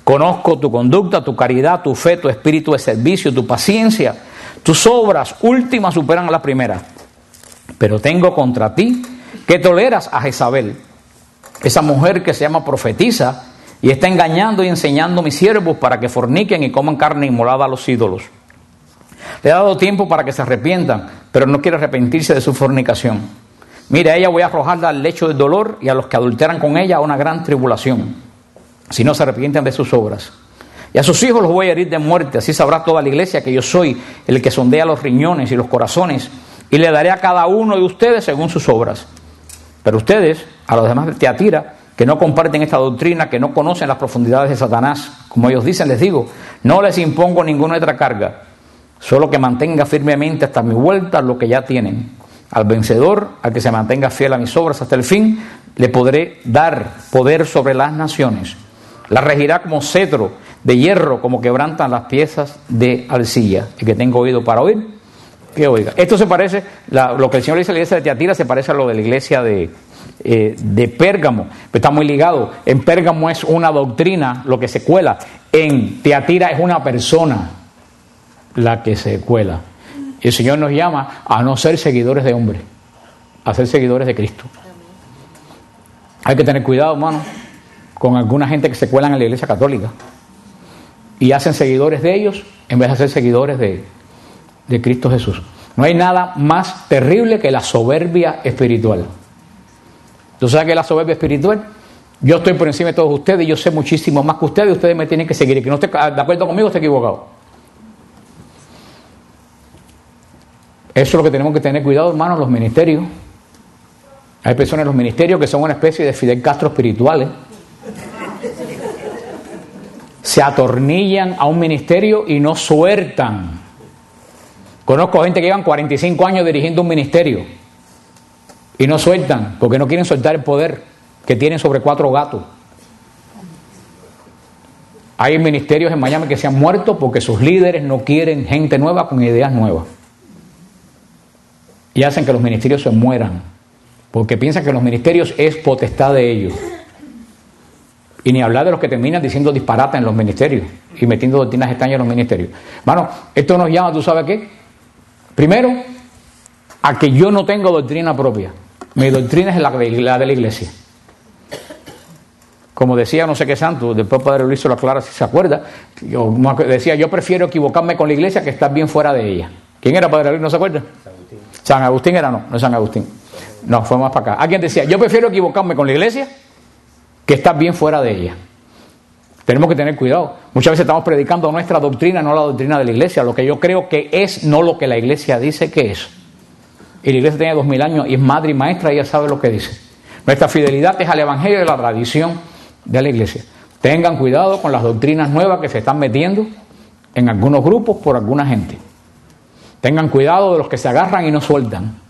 Conozco tu conducta, tu caridad, tu fe, tu espíritu de servicio, tu paciencia. Tus obras últimas superan a las primeras. Pero tengo contra ti que toleras a Jezabel, esa mujer que se llama profetisa y está engañando y enseñando a mis siervos para que forniquen y coman carne inmolada a los ídolos. Le he dado tiempo para que se arrepientan, pero no quiere arrepentirse de su fornicación. Mira, a ella voy a arrojarla al lecho del dolor y a los que adulteran con ella a una gran tribulación, si no se arrepienten de sus obras. Y a sus hijos los voy a herir de muerte, así sabrá toda la iglesia que yo soy el que sondea los riñones y los corazones, y le daré a cada uno de ustedes según sus obras. Pero ustedes, a los demás de Tiatira, que no comparten esta doctrina, que no conocen las profundidades de Satanás, como ellos dicen, les digo, no les impongo ninguna otra carga, solo que mantenga firmemente hasta mi vuelta lo que ya tienen. Al vencedor, al que se mantenga fiel a mis obras hasta el fin, le podré dar poder sobre las naciones. La regirá como cetro de hierro, como quebrantan las piezas de arcilla. El que tenga oído para oír, que oiga. Esto se parece, lo que el Señor dice a la iglesia de Tiatira se parece a lo de la iglesia de Pérgamo. Está muy ligado. En Pérgamo es una doctrina lo que se cuela. En Tiatira es una persona la que se cuela. El Señor nos llama a no ser seguidores de hombres, a ser seguidores de Cristo. Hay que tener cuidado, hermano, con alguna gente que se cuelan en la iglesia católica y hacen seguidores de ellos en vez de ser seguidores de Cristo Jesús. No hay nada más terrible que la soberbia espiritual. ¿Tú sabes qué es la soberbia espiritual? Yo estoy por encima de todos ustedes, yo sé muchísimo más que ustedes, y ustedes me tienen que seguir. Y que no esté de acuerdo conmigo, esté equivocado. Eso es lo que tenemos que tener cuidado, hermanos, los ministerios. Hay personas en los ministerios que son una especie de Fidel Castro espirituales. Se atornillan a un ministerio y no sueltan. Conozco gente que llevan 45 años dirigiendo un ministerio y no sueltan porque no quieren soltar el poder que tienen sobre 4 gatos. Hay ministerios en Miami que se han muerto porque sus líderes no quieren gente nueva con ideas nuevas. Y hacen que los ministerios se mueran porque piensan que los ministerios es potestad de ellos. Y ni hablar de los que terminan diciendo disparates en los ministerios y metiendo doctrinas extrañas en los ministerios. Hermano, esto nos llama, ¿tú sabes qué? Primero, a que yo no tengo doctrina propia. Mi doctrina es la de la iglesia. Como decía no sé qué santo, después Padre Luis se lo aclara si se acuerda, yo decía, yo prefiero equivocarme con la iglesia que estar bien fuera de ella. ¿Quién era Padre Luis? ¿No se acuerda? San Agustín era, no es San Agustín. No, fue más para acá. Alguien decía, yo prefiero equivocarme con la iglesia que estar bien fuera de ella. Tenemos que tener cuidado. Muchas veces estamos predicando nuestra doctrina, no la doctrina de la iglesia, lo que yo creo que es, no lo que la iglesia dice que es. Y la iglesia tiene 2000 años y es madre y maestra y ella sabe lo que dice. Nuestra fidelidad es al evangelio y a la tradición de la iglesia. Tengan cuidado con las doctrinas nuevas que se están metiendo en algunos grupos por alguna gente. Tengan cuidado de los que se agarran y no sueltan.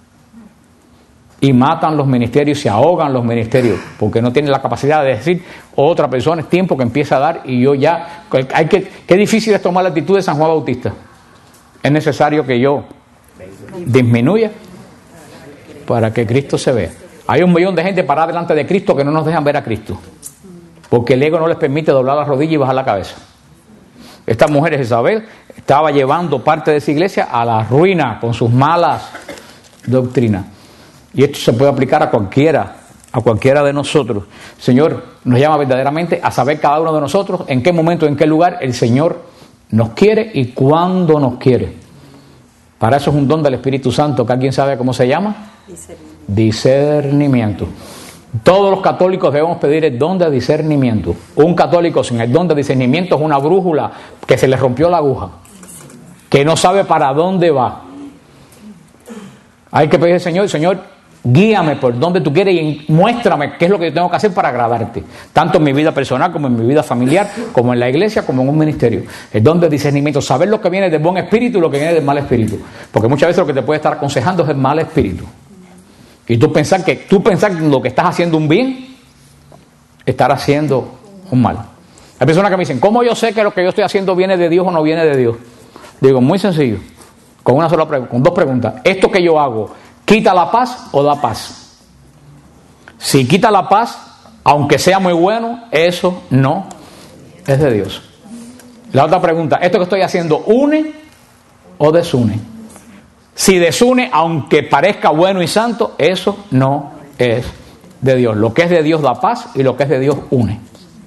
Y matan los ministerios, se ahogan los ministerios, porque no tienen la capacidad de decir otra persona, es tiempo que empieza a dar y yo ya... Qué difícil es tomar la actitud de San Juan Bautista. Es necesario que yo disminuya para que Cristo se vea. Hay 1 millón de gente parada delante de Cristo que no nos dejan ver a Cristo, porque el ego no les permite doblar la rodilla y bajar la cabeza. Esta mujer, Jezabel, estaba llevando parte de esa iglesia a la ruina con sus malas doctrinas. Y esto se puede aplicar a cualquiera de nosotros. El Señor nos llama verdaderamente a saber cada uno de nosotros en qué momento, en qué lugar el Señor nos quiere y cuándo nos quiere. Para eso es un don del Espíritu Santo, que alguien sabe cómo se llama. Discernimiento. Todos los católicos debemos pedir el don de discernimiento. Un católico sin el don de discernimiento es una brújula que se le rompió la aguja, que no sabe para dónde va. Hay que pedir al Señor, guíame por donde tú quieres y muéstrame qué es lo que yo tengo que hacer para agradarte, tanto en mi vida personal como en mi vida familiar, como en la iglesia, como en un ministerio. El don de discernimiento, saber lo que viene del buen espíritu y lo que viene del mal espíritu, porque muchas veces lo que te puede estar aconsejando es el mal espíritu, y tú pensar que lo que estás haciendo un bien, estar haciendo un mal. Hay personas que me dicen, ¿cómo yo sé que lo que yo estoy haciendo viene de Dios o no viene de Dios? Digo, muy sencillo, con 2 preguntas. ¿Esto que yo hago quita la paz o da paz? Si quita la paz, aunque sea muy bueno, eso no es de Dios. La otra pregunta, ¿esto que estoy haciendo une o desune? Si desune, aunque parezca bueno y santo, eso no es de Dios. Lo que es de Dios da paz y lo que es de Dios une.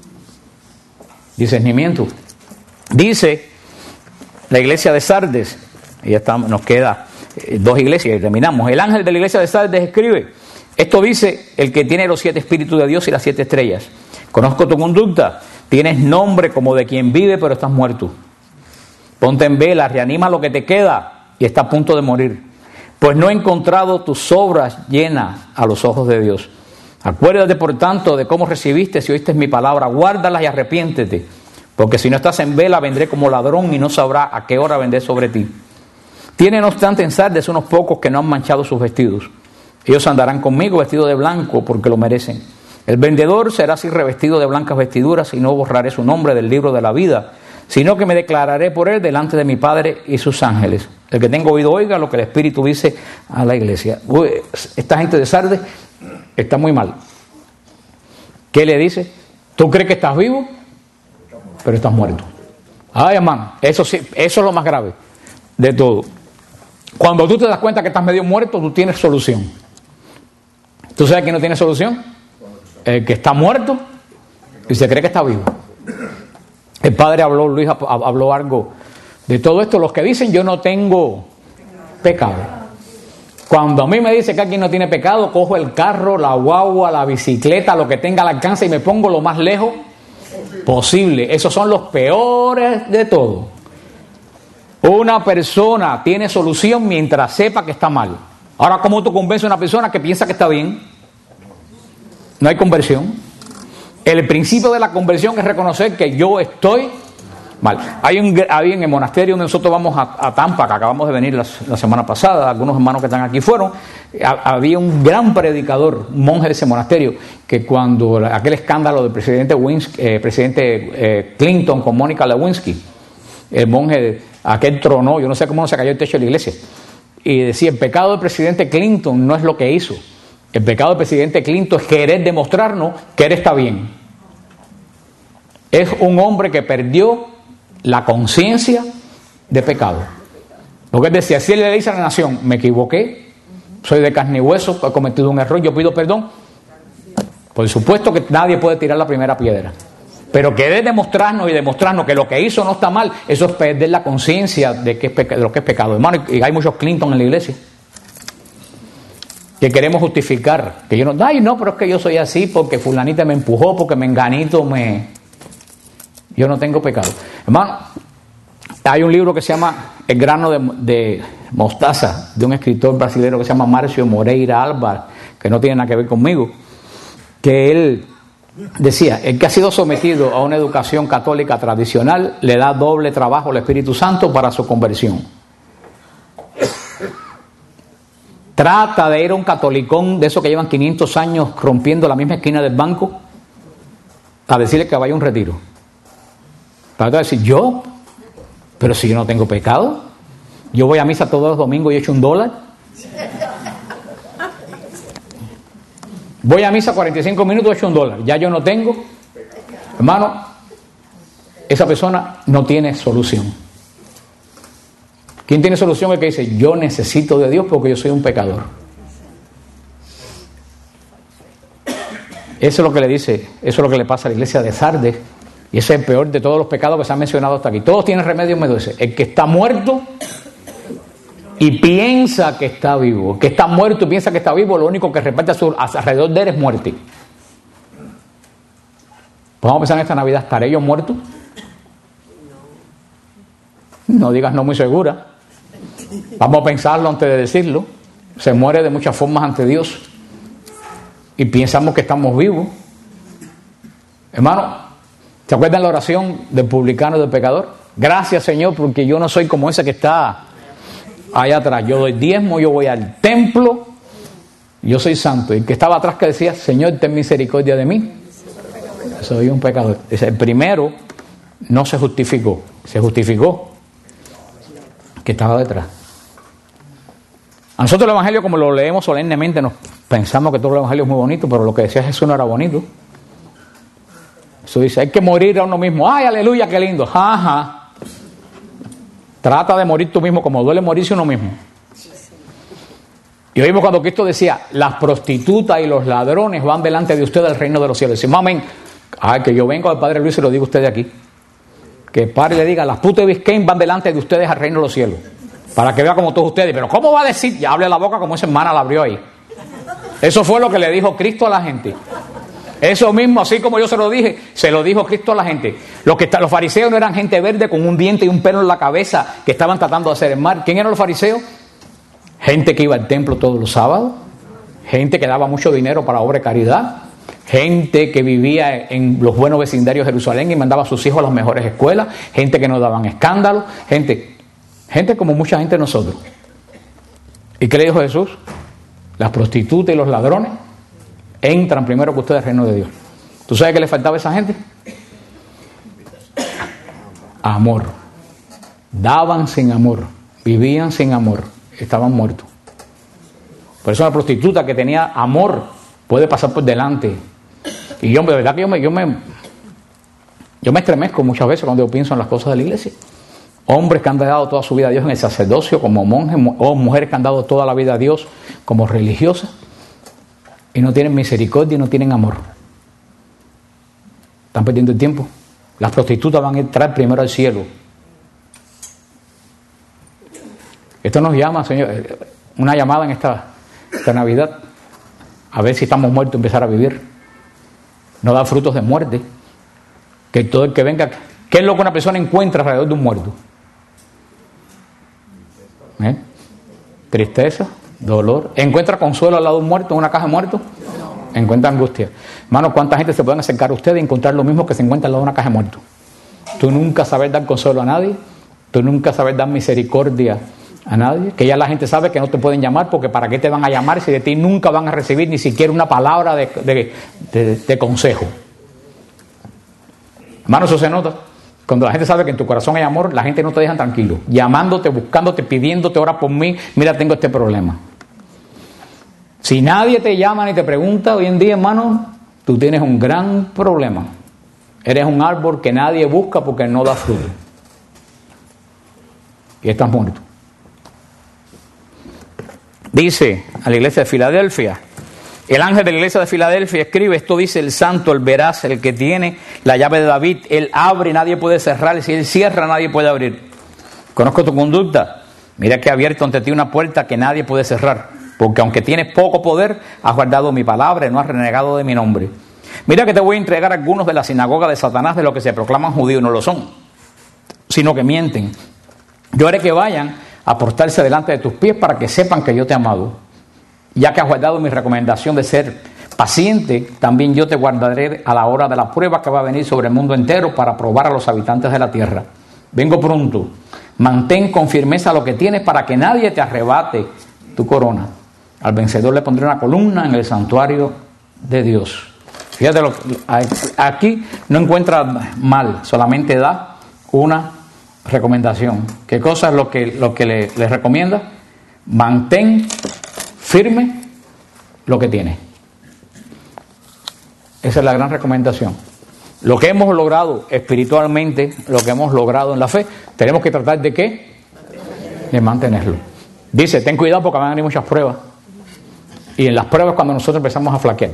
Discernimiento. Dice la iglesia de Sardes, y ya estamos, nos queda 2 iglesias y terminamos. El ángel de la iglesia de Sardes escribe: esto dice el que tiene los 7 espíritus de Dios y las 7 estrellas. Conozco tu conducta, tienes nombre como de quien vive, pero estás muerto. Ponte en vela, reanima lo que te queda y está a punto de morir. Pues no he encontrado tus obras llenas a los ojos de Dios. Acuérdate, por tanto, de cómo recibiste y oíste mi palabra. Guárdalas y arrepiéntete. Porque si no estás en vela, vendré como ladrón y no sabrá a qué hora vendré sobre ti. Tiene no obstante en Sardes unos pocos que no han manchado sus vestidos. Ellos andarán conmigo vestidos de blanco porque lo merecen. El vendedor será así revestido de blancas vestiduras y no borraré su nombre del libro de la vida, sino que me declararé por él delante de mi Padre y sus ángeles. El que tenga oído oiga lo que el Espíritu dice a la iglesia. Esta gente de Sardes está muy mal. ¿Qué le dice? ¿Tú crees que estás vivo? Pero estás muerto. Ay, hermano, eso sí, eso es lo más grave de todo. Cuando tú te das cuenta que estás medio muerto, tú tienes solución. ¿Tú sabes quién no tiene solución? El que está muerto y se cree que está vivo. El padre habló, Luis habló algo de todo esto. Los que dicen yo no tengo pecado. Cuando a mí me dice que alguien no tiene pecado, cojo el carro, la guagua, la bicicleta, lo que tenga al alcance y me pongo lo más lejos posible. Esos son los peores de todo. Una persona tiene solución mientras sepa que está mal. Ahora, ¿cómo tú convences a una persona que piensa que está bien? No hay conversión. El principio de la conversión es reconocer que yo estoy mal. Hay en el monasterio donde nosotros vamos a Tampa, que acabamos de venir la semana pasada, algunos hermanos que están aquí fueron, había un gran predicador, un monje de ese monasterio, que cuando aquel escándalo del presidente Clinton con Mónica Lewinsky, el monje, aquel tronó, yo no sé cómo no se cayó el techo de la iglesia, y decía, el pecado del presidente Clinton no es lo que hizo, el pecado del presidente Clinton es querer demostrarnos que él está bien. Es un hombre que perdió la conciencia de pecado. Porque él decía, si él le dice a la nación, me equivoqué, soy de carne y hueso, he cometido un error, yo pido perdón. Por supuesto que nadie puede tirar la primera piedra. Pero querer demostrarnos que lo que hizo no está mal, eso es perder la conciencia de lo que es pecado. Hermano, y hay muchos Clinton en la iglesia que queremos justificar, que yo no, ay no, pero es que yo soy así porque fulanita me empujó, porque menganito yo no tengo pecado. Hermano, hay un libro que se llama El grano de mostaza, de un escritor brasileño que se llama Márcio Moreira Álvares, que no tiene nada que ver conmigo, que él decía, el que ha sido sometido a una educación católica tradicional le da doble trabajo al Espíritu Santo para su conversión. Trata de ir a un catolicón de esos que llevan 500 años rompiendo la misma esquina del banco a decirle que vaya a un retiro. Para decir, yo, pero si yo no tengo pecado, yo voy a misa todos los domingos y echo $1. Voy a misa 45 minutos, echo $1. Ya yo no tengo. Hermano, esa persona no tiene solución. ¿Quién tiene solución? El que dice, yo necesito de Dios porque yo soy un pecador. Eso es lo que le dice, eso es lo que le pasa a la iglesia de Sardes. Y ese es el peor de todos los pecados que se han mencionado hasta aquí. Todos tienen remedio, me dice. El que está muerto y piensa que está vivo. El que está muerto y piensa que está vivo, lo único que reparte alrededor de él es muerte. Pues vamos a pensar en esta Navidad, ¿estaré yo muerto? No digas no muy segura. Vamos a pensarlo antes de decirlo. Se muere de muchas formas ante Dios y pensamos que estamos vivos. Hermano, ¿se acuerdan la oración del publicano y del pecador? Gracias, Señor, porque yo no soy como ese que está allá atrás. Yo doy diezmo, yo voy al templo, yo soy santo. Y el que estaba atrás que decía, Señor, ten misericordia de mí. Soy un pecador. El primero no se justificó. Se justificó que estaba detrás. A nosotros el Evangelio, como lo leemos solemnemente, nos pensamos que todo el Evangelio es muy bonito, pero lo que decía Jesús no era bonito. Eso dice, hay que morir a uno mismo. ¡Ay, aleluya, qué lindo! Ajá. Trata de morir tú mismo como duele morirse uno mismo. Y oímos cuando Cristo decía, las prostitutas y los ladrones van delante de ustedes al reino de los cielos. Decimos, amén. Ay, que yo vengo al Padre Luis y lo digo a ustedes aquí. Que el Padre le diga, las putas de Biscayne van delante de ustedes al reino de los cielos. Para que vea como todos ustedes. Pero ¿cómo va a decir? Ya hable la boca como esa hermana la abrió ahí. Eso fue lo que le dijo Cristo a la gente. Eso mismo, así como yo se lo dije, se lo dijo Cristo a la gente. Los fariseos no eran gente verde con un diente y un pelo en la cabeza que estaban tratando de hacer el mal. ¿Quién eran los fariseos? Gente que iba al templo todos los sábados, gente que daba mucho dinero para obra de caridad, gente que vivía en los buenos vecindarios de Jerusalén y mandaba a sus hijos a las mejores escuelas, gente que no daban escándalos, gente como mucha gente de nosotros. ¿Y qué le dijo Jesús? Las prostitutas y los ladrones entran primero que ustedes al reino de Dios. ¿Tú sabes qué le faltaba a esa gente? Amor. Daban sin amor, vivían sin amor, estaban muertos. Por eso una prostituta que tenía amor puede pasar por delante. Y yo, de verdad que yo me estremezco muchas veces cuando yo pienso en las cosas de la iglesia. Hombres que han dado toda su vida a Dios en el sacerdocio como monjes, o mujeres que han dado toda la vida a Dios como religiosas y no tienen misericordia y no tienen amor. Están perdiendo el tiempo. Las prostitutas van a entrar primero al cielo. Esto nos llama, Señor, una llamada en esta Navidad, a ver si estamos muertos, empezar a vivir. No da frutos de muerte. Que todo el que venga, ¿qué es lo que una persona encuentra alrededor de un muerto? Tristeza, dolor. ¿Encuentra consuelo al lado de un muerto, en una caja de muertos? Encuentra angustia. Hermano, ¿cuánta gente se pueden acercar a usted y encontrar lo mismo que se encuentra al lado de una caja de muertos? Tú nunca sabes dar consuelo a nadie, tú nunca sabes dar misericordia a nadie, que ya la gente sabe que no te pueden llamar porque ¿para qué te van a llamar si de ti nunca van a recibir ni siquiera una palabra de consejo? Hermano, eso se nota. Cuando la gente sabe que en tu corazón hay amor, la gente no te deja tranquilo, llamándote, buscándote, pidiéndote, ora por mí, mira, tengo este problema. Si nadie te llama ni te pregunta hoy en día, hermano, tú tienes un gran problema. Eres un árbol que nadie busca porque no da fruto. Y estás muerto. Dice a la iglesia de Filadelfia, el ángel de la iglesia de Filadelfia escribe, esto dice el santo, el veraz, el que tiene la llave de David, él abre y nadie puede cerrar, si él cierra nadie puede abrir. Conozco tu conducta, mira que he abierto ante ti una puerta que nadie puede cerrar, porque aunque tienes poco poder, has guardado mi palabra y no has renegado de mi nombre. Mira que te voy a entregar a algunos de la sinagoga de Satanás, de los que se proclaman judíos, no lo son, sino que mienten. Yo haré que vayan a portarse delante de tus pies para que sepan que yo te he amado. Ya que has guardado mi recomendación de ser paciente, también yo te guardaré a la hora de la prueba que va a venir sobre el mundo entero para probar a los habitantes de la tierra. Vengo pronto. Mantén con firmeza lo que tienes para que nadie te arrebate tu corona. Al vencedor le pondré una columna en el santuario de Dios. Fíjate, aquí no encuentra mal, solamente da una recomendación. ¿Qué cosa es lo que le recomienda? Mantén firme lo que tiene. Esa es la gran recomendación. Lo que hemos logrado espiritualmente, lo que hemos logrado en la fe, tenemos que tratar de ¿qué? De mantenerlo. Dice, ten cuidado porque van a venir muchas pruebas. Y en las pruebas cuando nosotros empezamos a flaquear.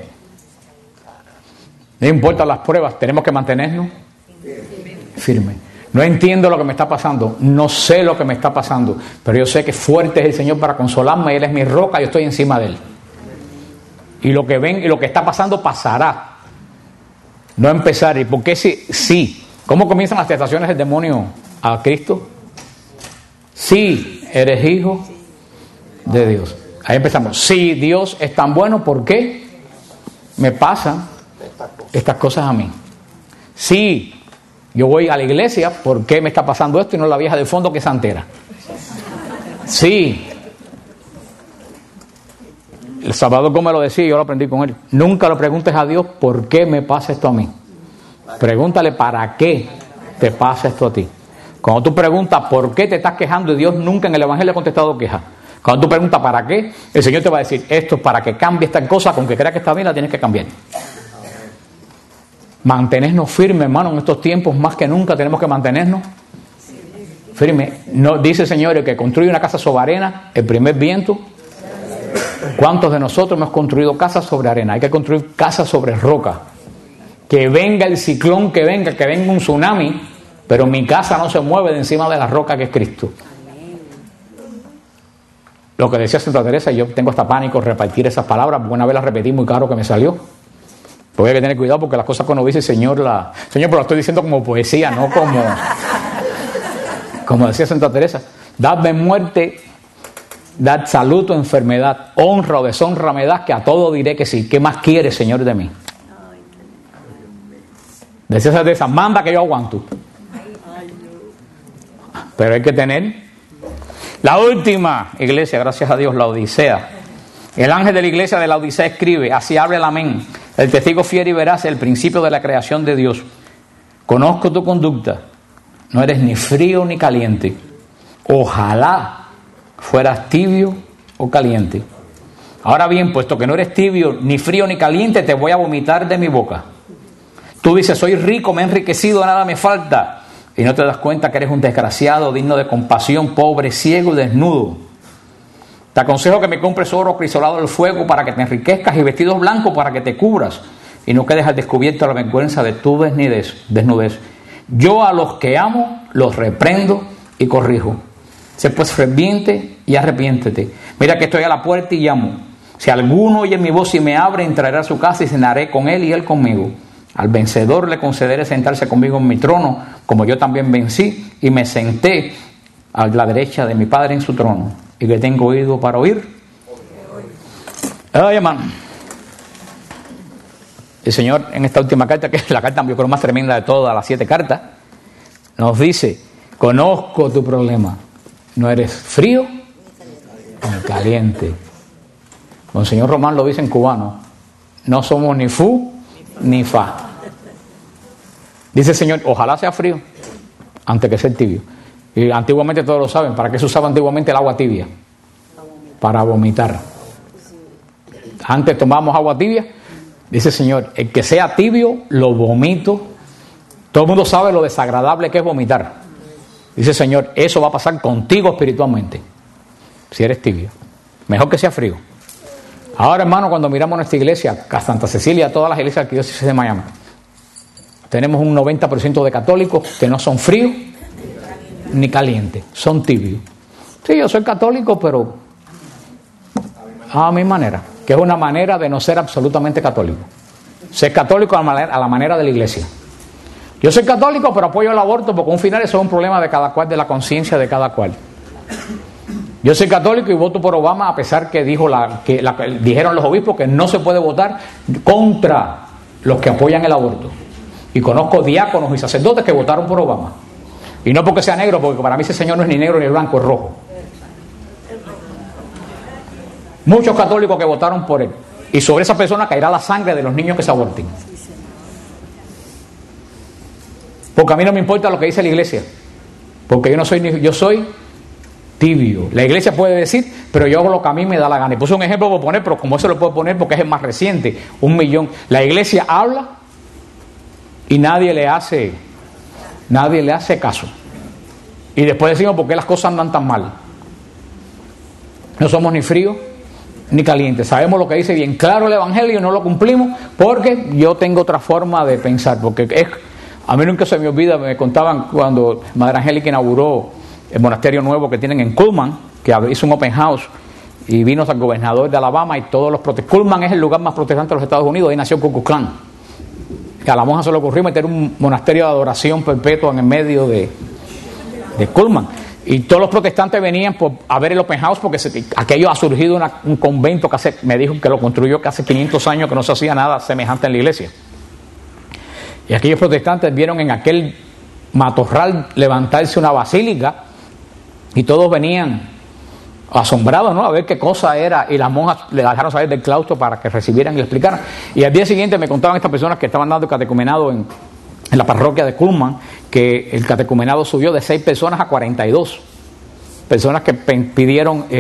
No importa las pruebas, tenemos que mantenernos firmes. No entiendo lo que me está pasando, no sé lo que me está pasando, pero yo sé que fuerte es el Señor para consolarme, Él es mi roca, yo estoy encima de Él. Y lo que ven y lo que está pasando pasará. No empezar. ¿Y por qué sí? ¿Cómo comienzan las tentaciones del demonio a Cristo? Sí, eres hijo de Dios. Ahí empezamos. Si Dios es tan bueno, ¿por qué me pasan estas cosas a mí? Sí. Yo voy a la iglesia, ¿por qué me está pasando esto y no la vieja del fondo que es santera? Sí. El Salvador Gómez lo decía, yo lo aprendí con él. Nunca lo preguntes a Dios, ¿por qué me pasa esto a mí? Pregúntale, ¿para qué te pasa esto a ti? Cuando tú preguntas, ¿por qué te estás quejando? Y Dios nunca en el Evangelio ha contestado queja. Cuando tú preguntas, ¿para qué? El Señor te va a decir, esto es para que cambie esta cosa, con que creas que está bien, la tienes que cambiar. mantenernos firmes, hermano, en estos tiempos más que nunca tenemos que mantenernos firmes. No, dice el Señor, el que construye una casa sobre arena, el primer viento. ¿Cuántos de nosotros hemos construido casas sobre arena? Hay que construir casas sobre roca. Que venga el ciclón, que venga un tsunami, pero mi casa no se mueve de encima de la roca que es Cristo. Lo que decía Santa Teresa, yo tengo hasta pánico repartir esas palabras, porque una vez las repetí muy caro que me salió. Porque hay que tener cuidado porque las cosas que uno dice, Señor, pero lo estoy diciendo como poesía, no como decía Santa Teresa. Dadme muerte, dad salud o enfermedad, honra o deshonra me das, que a todo diré que sí. ¿Qué más quieres, Señor, de mí? Decía Santa Teresa, manda que yo aguanto. Pero hay que tener la última iglesia, gracias a Dios, la Odisea. El ángel de la iglesia de la Odisea escribe, así habla el amén, el testigo fiel y veraz, el principio de la creación de Dios. Conozco tu conducta, no eres ni frío ni caliente. Ojalá fueras tibio o caliente. Ahora bien, puesto que no eres tibio, ni frío ni caliente, te voy a vomitar de mi boca. Tú dices, soy rico, me he enriquecido, nada me falta. Y no te das cuenta que eres un desgraciado, digno de compasión, pobre, ciego y desnudo. Te aconsejo que me compres oro crisolado del fuego para que te enriquezcas y vestidos blancos para que te cubras y no quedes al descubierto la vergüenza de tu desnudez. Yo a los que amo los reprendo y corrijo. Sé pues ferviente y arrepiéntete. Mira que estoy a la puerta y llamo. Si alguno oye mi voz y me abre, entraré a su casa y cenaré con él y él conmigo. Al vencedor le concederé sentarse conmigo en mi trono, como yo también vencí y me senté a la derecha de mi Padre en su trono. Y que tengo oído para oír. Ay, hermano. El Señor en esta última carta, que es la carta yo creo más tremenda de todas las 7 cartas, nos dice, conozco tu problema. No eres frío ni caliente. Monseñor Román lo dice en cubano. No somos ni fu ni fa. Dice el Señor, ojalá sea frío antes que ser tibio. Y antiguamente todos lo saben. ¿Para qué se usaba antiguamente el agua tibia? Para vomitar. Antes tomábamos agua tibia. Dice el Señor, el que sea tibio lo vomito. Todo el mundo sabe lo desagradable que es vomitar. Dice el Señor, eso va a pasar contigo espiritualmente si eres tibio. Mejor que sea frío. Ahora, hermano, cuando miramos nuestra iglesia, a Santa Cecilia, a todas las iglesias arquidiócesis de Miami, tenemos un 90% de católicos que no son fríos ni calientes, son tibios. Sí, yo soy católico, pero a mi manera, que es una manera de no ser absolutamente católico. Ser católico a la manera de la iglesia. Yo soy católico, pero apoyo el aborto porque al final eso es un problema de cada cual, de la conciencia de cada cual. Yo soy católico y voto por Obama a pesar que dijeron los obispos que no se puede votar contra los que apoyan el aborto. Y conozco diáconos y sacerdotes que votaron por Obama. Y no porque sea negro, porque para mí ese señor no es ni negro ni blanco, es rojo. Muchos católicos que votaron por él. Y sobre esa persona caerá la sangre de los niños que se aborten. Porque a mí no me importa lo que dice la iglesia. Porque yo soy tibio. La iglesia puede decir, pero yo hago lo que a mí me da la gana. Y puse un ejemplo por poner, pero como se lo puedo poner porque es el más reciente, 1 millón. La iglesia habla y nadie le hace caso. Y después decimos por qué las cosas andan tan mal. No somos ni fríos ni calientes. Sabemos lo que dice bien claro el evangelio y no lo cumplimos porque yo tengo otra forma de pensar. Porque a mí nunca se me olvida, me contaban cuando Madre Angélica inauguró el monasterio nuevo que tienen en Cullman, que hizo un open house y vino al gobernador de Alabama y todos los protestantes. Cullman es el lugar más protestante de los Estados Unidos, ahí nació Ku Klux Klan. Que a la monja se le ocurrió meter un monasterio de adoración perpetua en el medio de Cullman. Y todos los protestantes venían a ver el open house porque aquello ha surgido un convento que me dijo que lo construyó que hace 500 años que no se hacía nada semejante en la iglesia. Y aquellos protestantes vieron en aquel matorral levantarse una basílica y todos venían asombrados, ¿no? A ver qué cosa era, y las monjas le dejaron salir del claustro para que recibieran y le explicaran. Y al día siguiente me contaban estas personas que estaban dando catecumenado en la parroquia de Cullman, que el catecumenado subió de 6 personas a 42 personas que pidieron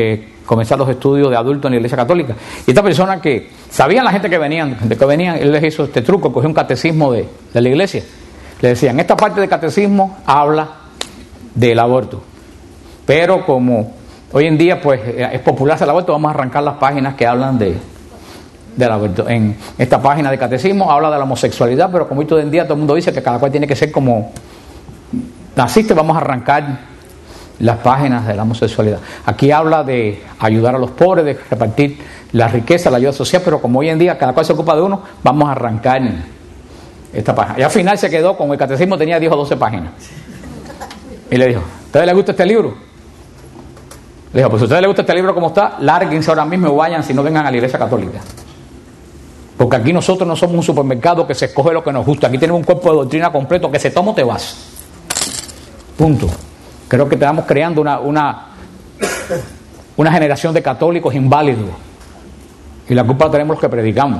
comenzar los estudios de adultos en la Iglesia Católica. Y esta persona que sabían la gente que venían, él les hizo este truco, cogió un catecismo de la iglesia. Le decían, esta parte del catecismo habla del aborto. Pero como hoy en día pues es popular el aborto, vamos a arrancar las páginas que hablan del aborto. En esta página de catecismo habla de la homosexualidad, pero como hoy en día todo el mundo dice que cada cual tiene que ser como naciste, vamos a arrancar las páginas de la homosexualidad. Aquí habla de ayudar a los pobres, de repartir la riqueza, la ayuda social, pero como hoy en día cada cual se ocupa de uno, vamos a arrancar esta página. Y al final se quedó con el catecismo, tenía 10 o 12 páginas. Y le dijo, ¿a ustedes les gusta este libro? Le dijo, pues si a ustedes les gusta este libro como está, lárguense ahora mismo y vayan, si no vengan a la Iglesia Católica. Porque aquí nosotros no somos un supermercado que se escoge lo que nos gusta. Aquí tenemos un cuerpo de doctrina completo que se toma o te vas. Punto. Creo que estamos creando una generación de católicos inválidos. Y la culpa la tenemos los que predicamos.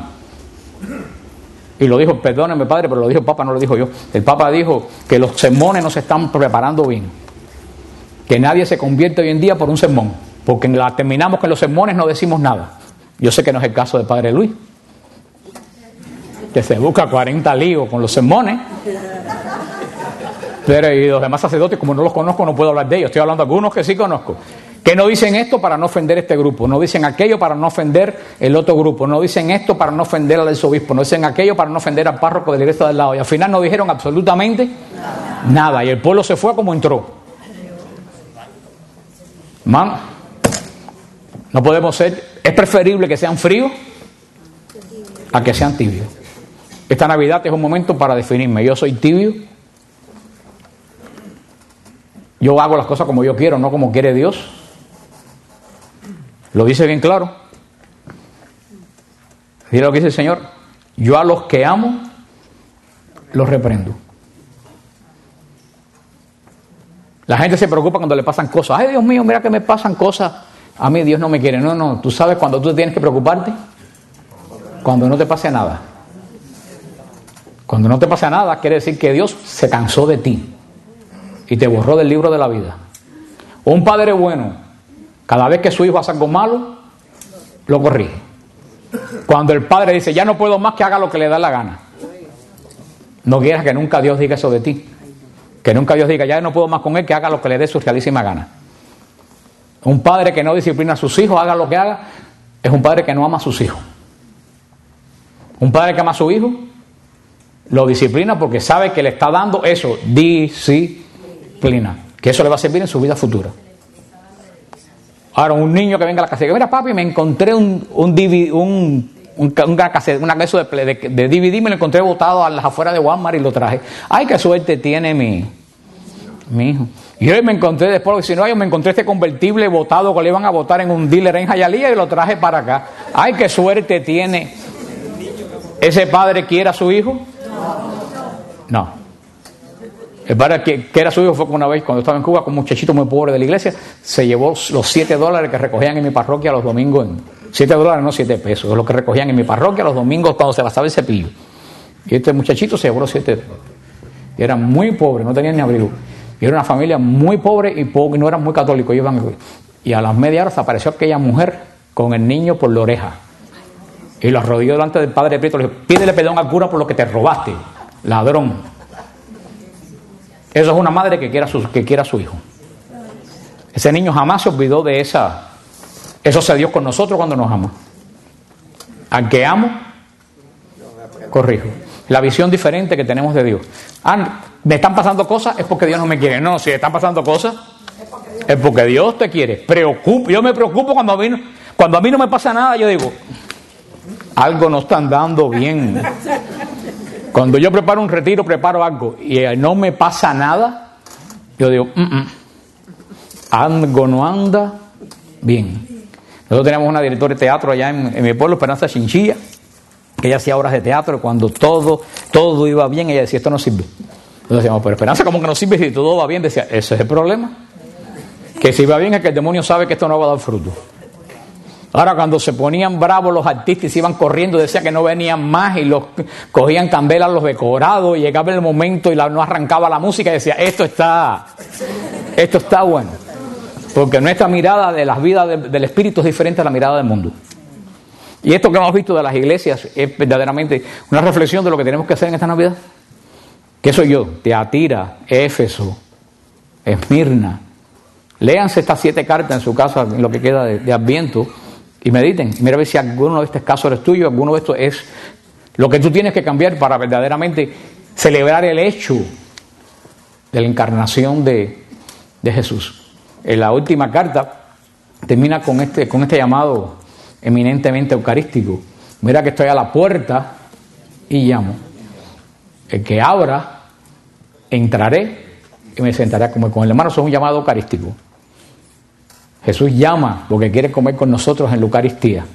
Y lo dijo, perdónenme padre, pero lo dijo el Papa, no lo dijo yo. El Papa dijo que los sermones no se están preparando bien. Que nadie se convierte hoy en día por un sermón. Porque terminamos que en los sermones no decimos nada. Yo sé que no es el caso del padre Luis, que se busca 40 líos con los sermones. Pero y los demás sacerdotes, como no los conozco, no puedo hablar de ellos. Estoy hablando de algunos que sí conozco. Que no dicen esto para no ofender este grupo, no dicen aquello para no ofender el otro grupo, no dicen esto para no ofender al arzobispo, no dicen aquello para no ofender al párroco de la iglesia del lado. Y al final no dijeron absolutamente nada. Y el pueblo se fue como entró. Hermano, no podemos ser. Es preferible que sean fríos a que sean tibios. Esta Navidad es un momento para definirme. Yo soy tibio. Yo hago las cosas como yo quiero, no como quiere Dios. Lo dice bien claro. Mira lo que dice el Señor. Yo a los que amo, los reprendo. La gente se preocupa cuando le pasan cosas. Ay, Dios mío, mira que me pasan cosas. A mí Dios no me quiere. No, tú sabes cuando tú tienes que preocuparte. Cuando no te pase nada. Cuando no te pasa nada, quiere decir que Dios se cansó de ti y te borró del libro de la vida. Un padre bueno, cada vez que su hijo hace algo malo, lo corrige. Cuando el padre dice, ya no puedo más, que haga lo que le da la gana. No quieras que nunca Dios diga eso de ti. Que nunca Dios diga, ya no puedo más con él, que haga lo que le dé su realísima gana. Un padre que no disciplina a sus hijos, haga lo que haga, es un padre que no ama a sus hijos. Un padre que ama a su hijo, lo disciplina porque sabe que le está dando eso, disciplina, que eso le va a servir en su vida futura. Ahora, un niño que venga a la casa y diga, mira papi, me encontré un caso de DVD, me lo encontré botado a las afueras de Walmart y lo traje. Ay, qué suerte tiene mi hijo. Y hoy me encontré, después, si no, yo me encontré este convertible botado que le iban a botar en un dealer en Hialeah y lo traje para acá. Ay, qué suerte tiene. ¿Ese padre quiere a su hijo? No. El padre que era su hijo fue una vez, cuando estaba en Cuba, con un muchachito muy pobre de la iglesia, se llevó los $7 que recogían en mi parroquia los domingos. $7, no $7, es lo que recogían en mi parroquia los domingos cuando se gastaba el cepillo. Y este muchachito se llevó los $7. Y era muy pobre, no tenía ni abrigo. Y era una familia muy pobre y no eran muy católicos. Y a las media hora se apareció aquella mujer con el niño por la oreja. Y lo arrodilló delante del padre Prieto. Le dijo, pídele perdón al cura por lo que te robaste, ladrón. Eso es una madre que quiera a su hijo. Ese niño jamás se olvidó de esa. Eso hace Dios con nosotros cuando nos ama. Al que amo, corrijo. La visión diferente que tenemos de Dios. Me están pasando cosas, es porque Dios no me quiere. No, si están pasando cosas, es porque Dios te quiere. Yo me preocupo cuando a mí no me pasa nada, yo digo, algo no está andando bien. Cuando yo preparo un retiro, preparo algo y no me pasa nada, yo digo, algo no anda bien. Nosotros tenemos una directora de teatro allá en mi pueblo, Esperanza Chinchilla, que ella hacía obras de teatro. Cuando todo iba bien, ella decía, esto no sirve. Entonces decíamos, pero Esperanza, ¿cómo que no sirve si todo va bien? Decía, ese es el problema. Que si va bien es que el demonio sabe que esto no va a dar fruto. Ahora, cuando se ponían bravos los artistas y se iban corriendo, decía que no venían más y los cogían candelas los decorados y llegaba el momento y no arrancaba la música y decía, esto está bueno. Porque nuestra mirada de las vidas del Espíritu es diferente a la mirada del mundo. Y esto que hemos visto de las iglesias es verdaderamente una reflexión de lo que tenemos que hacer en esta Navidad. ¿Qué soy yo? Teatira, Éfeso, Esmirna. Léanse estas 7 cartas en su casa, en lo que queda de Adviento, y mediten. Y mira a ver si alguno de estos casos es tuyo, alguno de estos es lo que tú tienes que cambiar para verdaderamente celebrar el hecho de la encarnación de Jesús. En la última carta termina con este llamado eminentemente eucarístico. Mira que estoy a la puerta y llamo. El que abra, entraré y me sentaré a comer con el hermano. Eso es un llamado eucarístico. Jesús llama porque quiere comer con nosotros en la Eucaristía.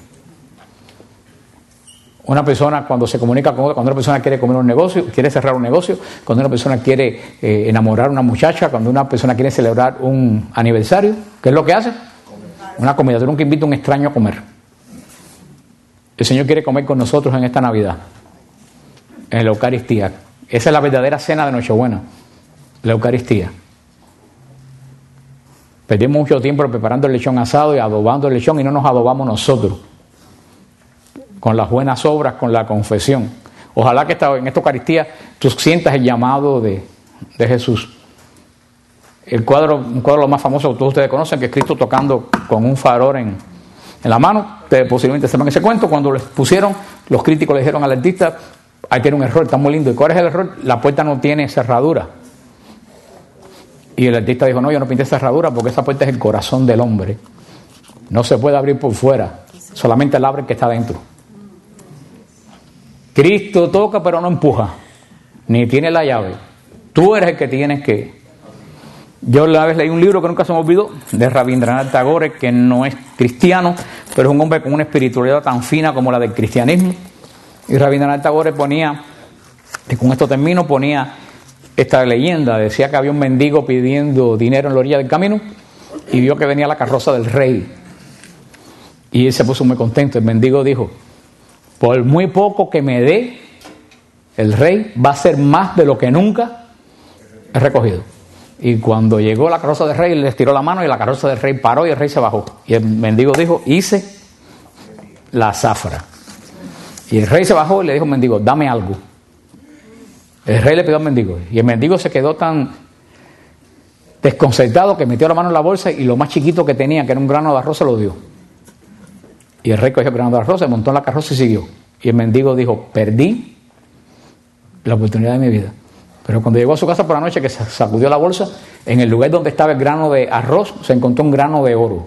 Una persona cuando se comunica con otra, cuando una persona quiere comer un negocio, quiere cerrar un negocio, cuando una persona quiere enamorar a una muchacha, cuando una persona quiere celebrar un aniversario, ¿qué es lo que hace? Una comida. Tú nunca invitas a un extraño a comer. El Señor quiere comer con nosotros en esta Navidad, en la Eucaristía. Esa es la verdadera cena de Nochebuena, la Eucaristía. Perdimos mucho tiempo preparando el lechón asado y adobando el lechón y no nos adobamos nosotros con las buenas obras, con la confesión. Ojalá que en esta Eucaristía tú sientas el llamado de Jesús. Un cuadro lo más famoso que todos ustedes conocen, que es Cristo tocando con un farol en la mano. Ustedes posiblemente sepan ese cuento. Cuando les pusieron, los críticos le dijeron al artista, ahí tiene un error, está muy lindo. ¿Y cuál es el error? La puerta no tiene cerradura. Y el artista dijo, no, yo no pinté cerradura porque esa puerta es el corazón del hombre. No se puede abrir por fuera, solamente la abre el que está dentro. Cristo toca pero no empuja, ni tiene la llave. Tú eres el que tienes que... Yo una vez leí un libro que nunca se me olvidó, de Rabindranath Tagore, que no es cristiano, pero es un hombre con una espiritualidad tan fina como la del cristianismo. Y Rabindranath Tagore ponía, y con esto termino, ponía esta leyenda. Decía que había un mendigo pidiendo dinero en la orilla del camino y vio que venía la carroza del rey. Y él se puso muy contento. El mendigo dijo, por muy poco que me dé, el rey va a ser más de lo que nunca he recogido. Y cuando llegó la carroza del rey, le estiró la mano y la carroza del rey paró y el rey se bajó. Y el mendigo dijo, hice la zafra. Y el rey se bajó y le dijo al mendigo, dame algo. El rey le pidió al mendigo. Y el mendigo se quedó tan desconcertado que metió la mano en la bolsa y lo más chiquito que tenía, que era un grano de arroz, se lo dio. Y el rey cogió el grano de arroz, se montó en la carroza y siguió. Y el mendigo dijo, perdí la oportunidad de mi vida. Pero cuando llegó a su casa por la noche, que sacudió la bolsa, en el lugar donde estaba el grano de arroz, se encontró un grano de oro.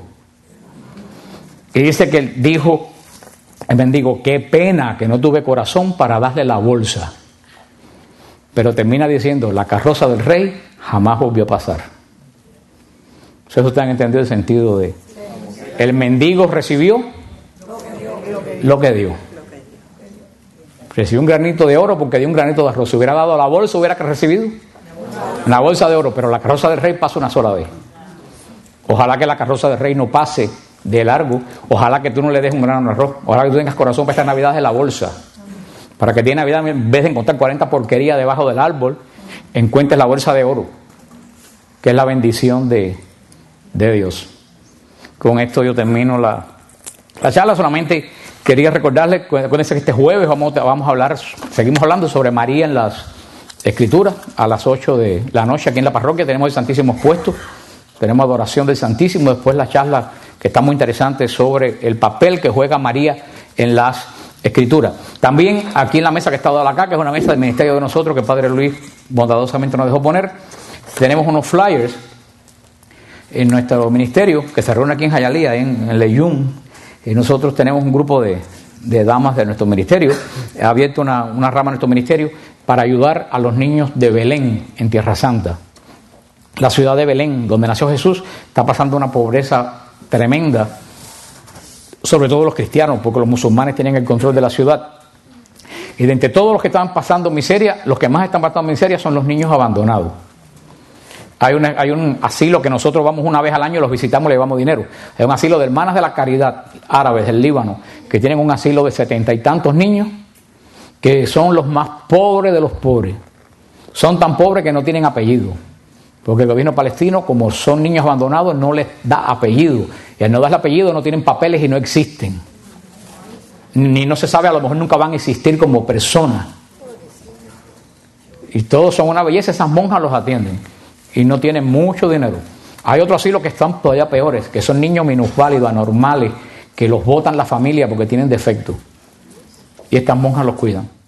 Y dice que dijo el mendigo, qué pena que no tuve corazón para darle la bolsa. Pero termina diciendo, la carroza del rey jamás volvió a pasar. Eso ustedes han entendido el sentido de... El mendigo recibió lo que dio. Recibió un granito de oro porque dio un granito de arroz. Si hubiera dado la bolsa, hubiera recibido una bolsa de oro, pero la carroza del rey pasa una sola vez. Ojalá que la carroza del rey no pase de largo. Ojalá que tú no le des un grano de arroz. Ojalá que tú tengas corazón para esta Navidad de la bolsa. Para que tiene Navidad, en vez de encontrar 40 porquerías debajo del árbol, encuentres la bolsa de oro, que es la bendición de Dios. Con esto yo termino la charla. Solamente quería recordarles, acuérdense que este jueves vamos a hablar, seguimos hablando sobre María en las Escrituras, a las 8 de la noche aquí en la parroquia. Tenemos el Santísimo expuesto, tenemos adoración del Santísimo, después la charla que está muy interesante sobre el papel que juega María en las Escrituras. También aquí en la mesa que está dada acá, que es una mesa del ministerio de nosotros, que el Padre Luis bondadosamente nos dejó poner, tenemos unos flyers en nuestro ministerio, que se reúne aquí en Hialeah, en Leyún. Y nosotros tenemos un grupo de damas de nuestro ministerio, ha abierto una rama de nuestro ministerio para ayudar a los niños de Belén, en Tierra Santa. La ciudad de Belén, donde nació Jesús, está pasando una pobreza tremenda, sobre todo los cristianos, porque los musulmanes tienen el control de la ciudad. Y de entre todos los que están pasando miseria, los que más están pasando miseria son los niños abandonados. Hay un asilo que nosotros vamos una vez al año, los visitamos y le llevamos dinero. Es un asilo de hermanas de la caridad árabes del Líbano, que tienen un asilo de 70 y tantos niños, que son los más pobres de los pobres. Son tan pobres que no tienen apellido. Porque el gobierno palestino, como son niños abandonados, no les da apellido. Y al no darle apellido no tienen papeles y no existen. Ni no se sabe, a lo mejor nunca van a existir como personas. Y todos son una belleza, esas monjas los atienden. Y no tienen mucho dinero. Hay otros asilos que están todavía peores, que son niños minusválidos, anormales, que los botan la familia porque tienen defectos. Y estas monjas los cuidan.